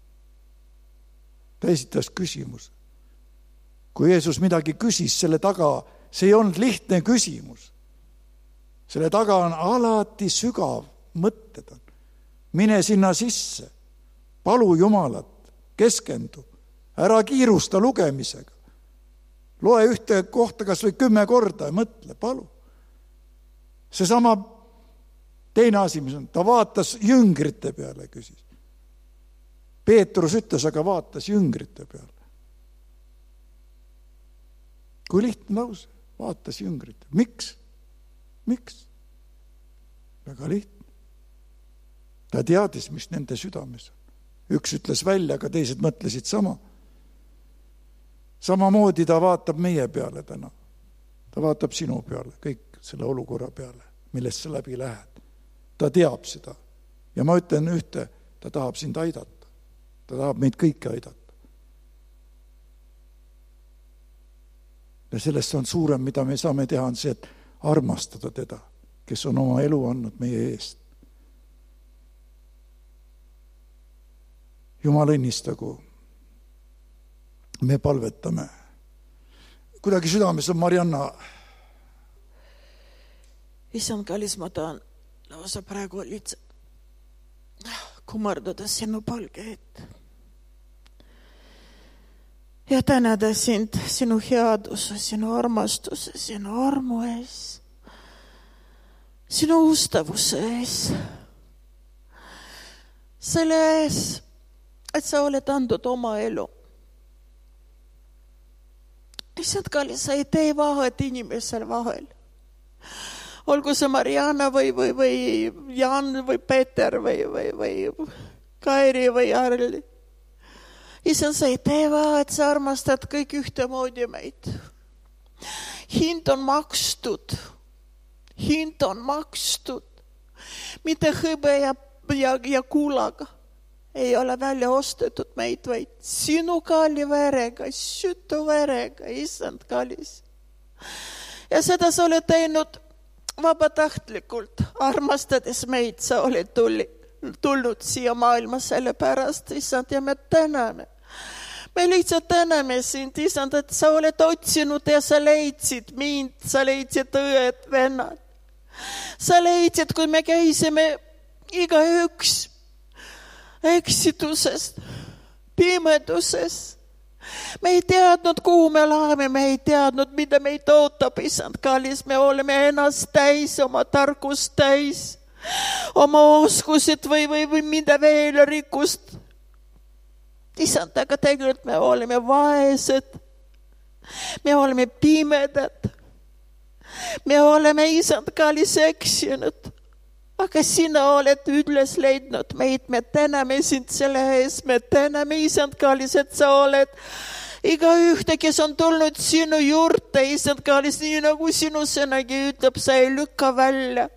ta esitas küsimus. Kui Jeesus midagi küsis, selle taga, see ei olnud lihtne küsimus. Selle taga on alati sügav mõtted. mine sinna sisse, palu Jumalat, keskendu, ära kiirusta lugemisega. Loe ühte kohta kas või kümme korda ja mõtle, palu. Seesama teine asi, mis on, ta vaatas jüngrite peale, küsis. Peetrus ütles, aga vaatas jüngrite peale. Kui lihtne lause, vaatas jüngrite. Miks? Miks? Väga lihtne. Ta teadis, mis nende südames on. Üks ütles välja, aga teised mõtlesid sama. Samamoodi ta vaatab meie peale täna. Ta vaatab sinu peale, kõik selle olukorra peale, millest sa läbi lähed. Ta teab seda. Ja ma ütlen ühte, ta tahab sind aidata. Ta tahab meid kõiki aidata. Ja sellest on suurem, mida me saame teha, on see, et armastada teda, kes on oma elu andnud meie eest. Jumal õnnistagu. Me palvetame. Kuidagi südames on Marianna. Issand, kallis, ma tahan lausa praegu lihtsalt kummardada sinu palge ette. Ja tänada sind sinu headuse, sinu armastuse, sinu armu ees, sinu ustavuse ees, selle ees, et sa oled andnud oma elu. Issand, kallis, sa ei tee vahet inimesel vahel. Olgu see Mariana või, või, või Jan või Peeter või, või, või Kairi või Arli. Issand, sa ei tee vahet, sa armastad kõik ühtemoodi meid. Hind on makstud. Hind on makstud. Mitte hõbe ja, ja, ja kuulaga ei ole välja ostetud meid, vaid sinu kalli verega, sütu verega, issand, kallis. Ja seda sa oled teinud vabatahtlikult, armastades meid, sa oled tulli, tulnud siia maailma selle pärast, issand, ja me täname. Me lihtsalt täname sind, issand, et sa oled otsinud ja sa leidsid mind, sa leidsid õed, vennad. Sa leidsid, kui me käisime iga üks eksitusest, pimeduses. Me ei teadnud, kuhu me läheme, me ei teadnud, mida meid ootab, issand, kallis. Me oleme ennast täis, oma tarkust täis, oma oskused või, või, või mida veel rikkust. Issand, aga tegelikult me oleme vaesed, me oleme pimedad, me oleme, issand, kallis, eksinud. Aga sina oled üles leidnud meid, me täname sind selle ees, me täname, issand, kallis, et sa oled iga ühte, kes on tulnud sinu juurde, issand, kallis, nii nagu sinu sõnagi ütleb, sa ei lükka välja.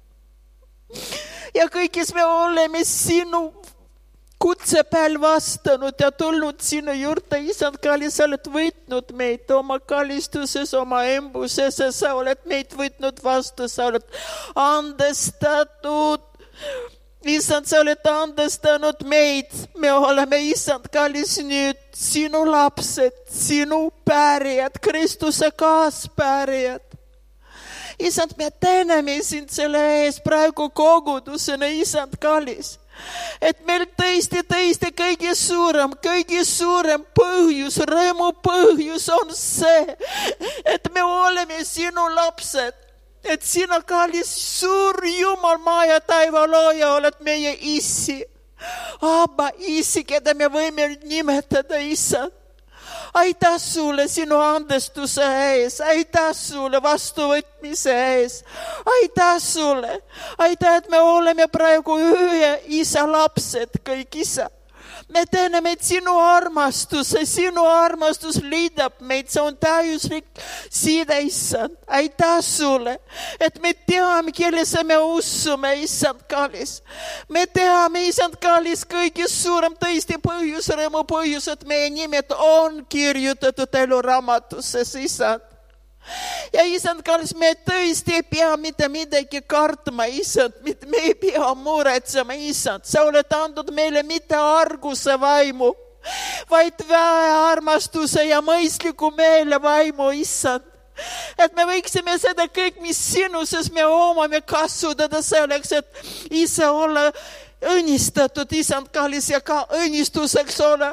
Ja kõik, kes me oleme sinu kutse peal vastanud ja tulnud sinu juurde, issand, kallis, sa oled võtnud meid oma kallistuses, oma embuses, sa oled meid võtnud vastu, sa oled andestatud. Issand, sa oled andestanud meid. Me oleme, issand, kallis, nüüd sinu lapsed, sinu pärijad, Kristuse kaaspärijad. Issand, me täname sind selle ees praegu kogudusena, issand, kallis. Et meil tõesti, tõesti kõige suurem, kõige suurem põhjus, rõõmu põhjus on see, et me oleme sinu lapsed, et sina, kallis, suur Jumal, maa ja taiva looja, oled meie issi. Abba, issi, keda me võime nimetada, issand. Aitäh sulle sinu andestuse ees, aitäh sulle vastuvõtmise ees, aitäh sulle, aitäh, et me oleme praegu ühe isa lapsed, kõik isa. Me täname, et sinu armastuse, sinu armastus liidab meid, see on täiuslik side, issand. Aitäh sulle, et me teame, kellesse me usume, issand, kallis. Me teame, issand, kallis, kõige suurem tõesti põhjus, rõõmu põhjus, et meie nimed on kirjutatud eluraamatuses, issand. Ja issand, kallis, me tõesti ei pea mitte midagi kartma, issand, me ei pea muretsema, issand. Sa oled andnud meile mitte arguse vaimu, vaid väe armastuse ja mõistliku meele vaimu, issand. Et me võiksime seda kõik, mis sinuses me omame, kasutada selleks, et ise olla õnnistatud, isand kallis, ja ka õnnistuseks ole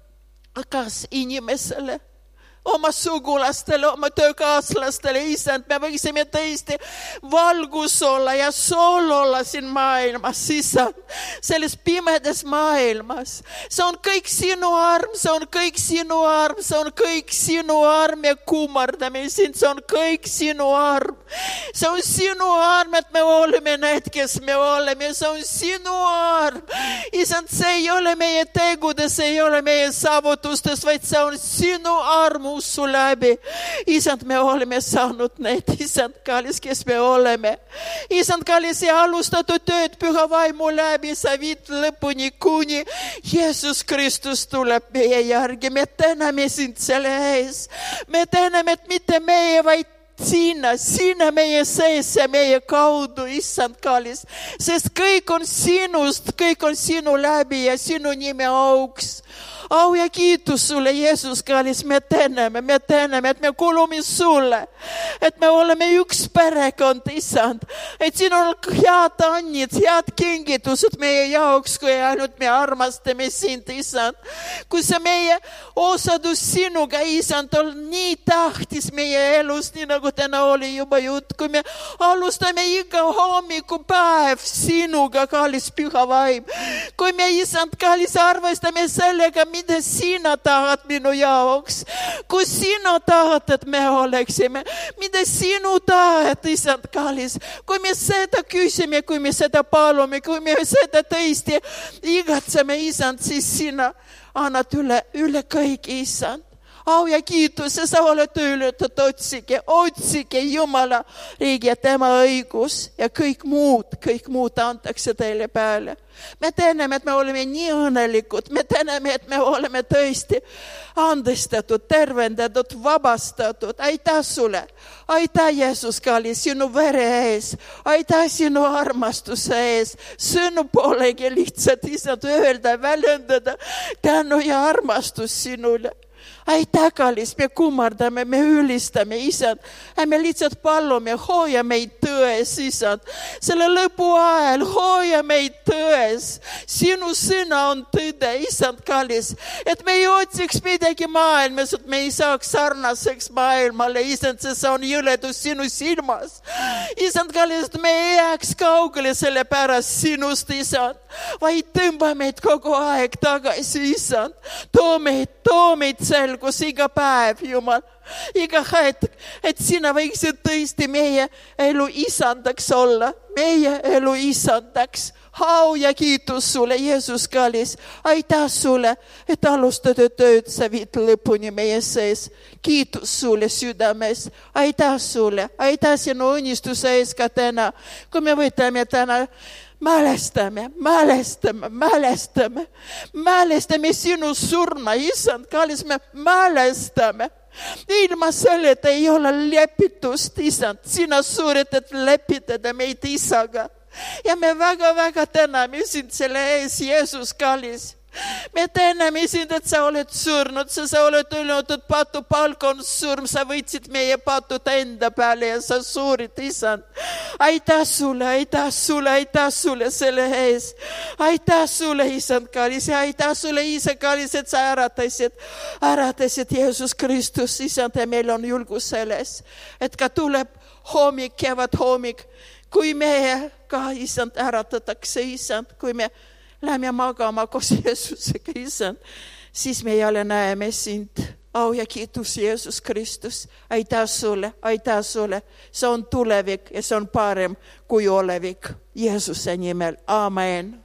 kas inimesele, oma sugulastele, oma töökaaslastele, isand, me võiksime tõesti valgus olla ja sool olla siin maailmas, isand, selles pimedas maailmas. See on kõik sinu arm, see on kõik sinu arm, see on kõik sinu arm ja kummardame sind, see on kõik sinu arm. See on sinu arm, et me oleme need, kes me oleme, see on sinu arm. Isand, see ei ole meie tegudes, see ei ole meie saavutustes, vaid see on sinu arm usu läbi. Isand, me oleme saanud need, isand kallis, kes me oleme. Isand kallis, ja alustatud tööd püha vaimu läbi, sa viid lõpuni, kuni Jeesus Kristus tuleb meie järgi. Me täname sind selle ees. Me täname, et mitte meie, vaid Sina, sina meie sees ja meie kaudu, issand kallis, sest kõik on sinust, kõik on sinu läbi ja sinu nime auks. Au ja kiitus sulle, Jeesus kallis, me täname, me täname, et me kuulume sulle, et me oleme üks perekond, issand, et siin on head annid, head kingitused meie jaoks, kui ainult me armastame sind, issand. Kui see meie osadus sinuga, issand, on nii tahtis meie elus, nii nagu täna oli juba jutt, kui me alustame iga hommikupäev sinuga, kallis püha vaim, kui me, issand kallis, arvestame sellega, mida sina tahad minu jaoks, kui sina tahad, et me oleksime, mida sinu tahad, issand kallis, kui me seda küsime, kui me seda palume, kui me seda tõesti igatseme, issand, siis sina annad üle, üle kõik, issand. Au ja kiitus, ja sa oled öelnud, et otsige, otsige Jumala riigi ja tema õigus ja kõik muud, kõik muud antakse teile peale. Me täname, et me oleme nii õnnelikud, me täname, et me oleme tõesti andestatud, tervendatud, vabastatud. Aitäh sulle, aitäh Jeesus kallis, sinu vere ees, aitäh sinu armastuse ees, sinu poolegi lihtsalt isad öelda, väljendada tänu ja armastus sinule. Aitäh kallis, me kummardame, me ülistame, isad, me lihtsalt palume, hooja meid tões, isad, selle lõpu ajal, hooja meid tões, sinu sõna on tõde, isad kallis, et me ei otsiks midagi maailmas, et me ei saaks sarnaseks maailmale, isad, see on jõledus sinu silmas, isad kallis, et me ei jääks kaugele selle pärast sinust, isad, vaid tõmba meid kogu aeg tagasi, isad, too meid, too meid selgus iga päev, Jumal, iga hetk, et sina võiksid tõesti meie elu isandaks olla, meie elu isandaks. Au ja kiitus sulle, Jeesus kallis, aitäh sulle, et alustada tööd sa viid lõpuni meie sees. Kiitus sulle südames, aitäh sulle, aitäh sinu õnnistuse ees ka täna, kui me võtame täna mälestame, mälestame, mälestame, mälestame sinu surma, issand kallis, me mälestame. Ilma selleta ei ole lepitust, issand, sina suretad lepitada meid isaga. Ja me väga-väga täname sind selle ees, Jeesus kallis. Me täname sind, et sa oled surnud, sa, sa oled öelnud, et patu palk on surm, sa võtsid meie patud enda peale ja sa suurid, isand. Aitäh sulle, aitäh sulle, aitäh sulle selle ees. Aitäh sulle, isand kallis, ja aitäh sulle, isa kallis, et sa äratasid, äratasid Jeesus Kristus, isand, ja meil on julgus selles, et ka tuleb hommik, kevad hommik, kui meie ka, isand, äratatakse, isand, kui me lähme magama koos Jeesusega, isand, siis me jälle näeme sind. Au ja kiitus, Jeesus Kristus. Aitäh sulle, aitäh sulle. See on tulevik ja see on parem kui olevik. Jeesuse nimel. Amen.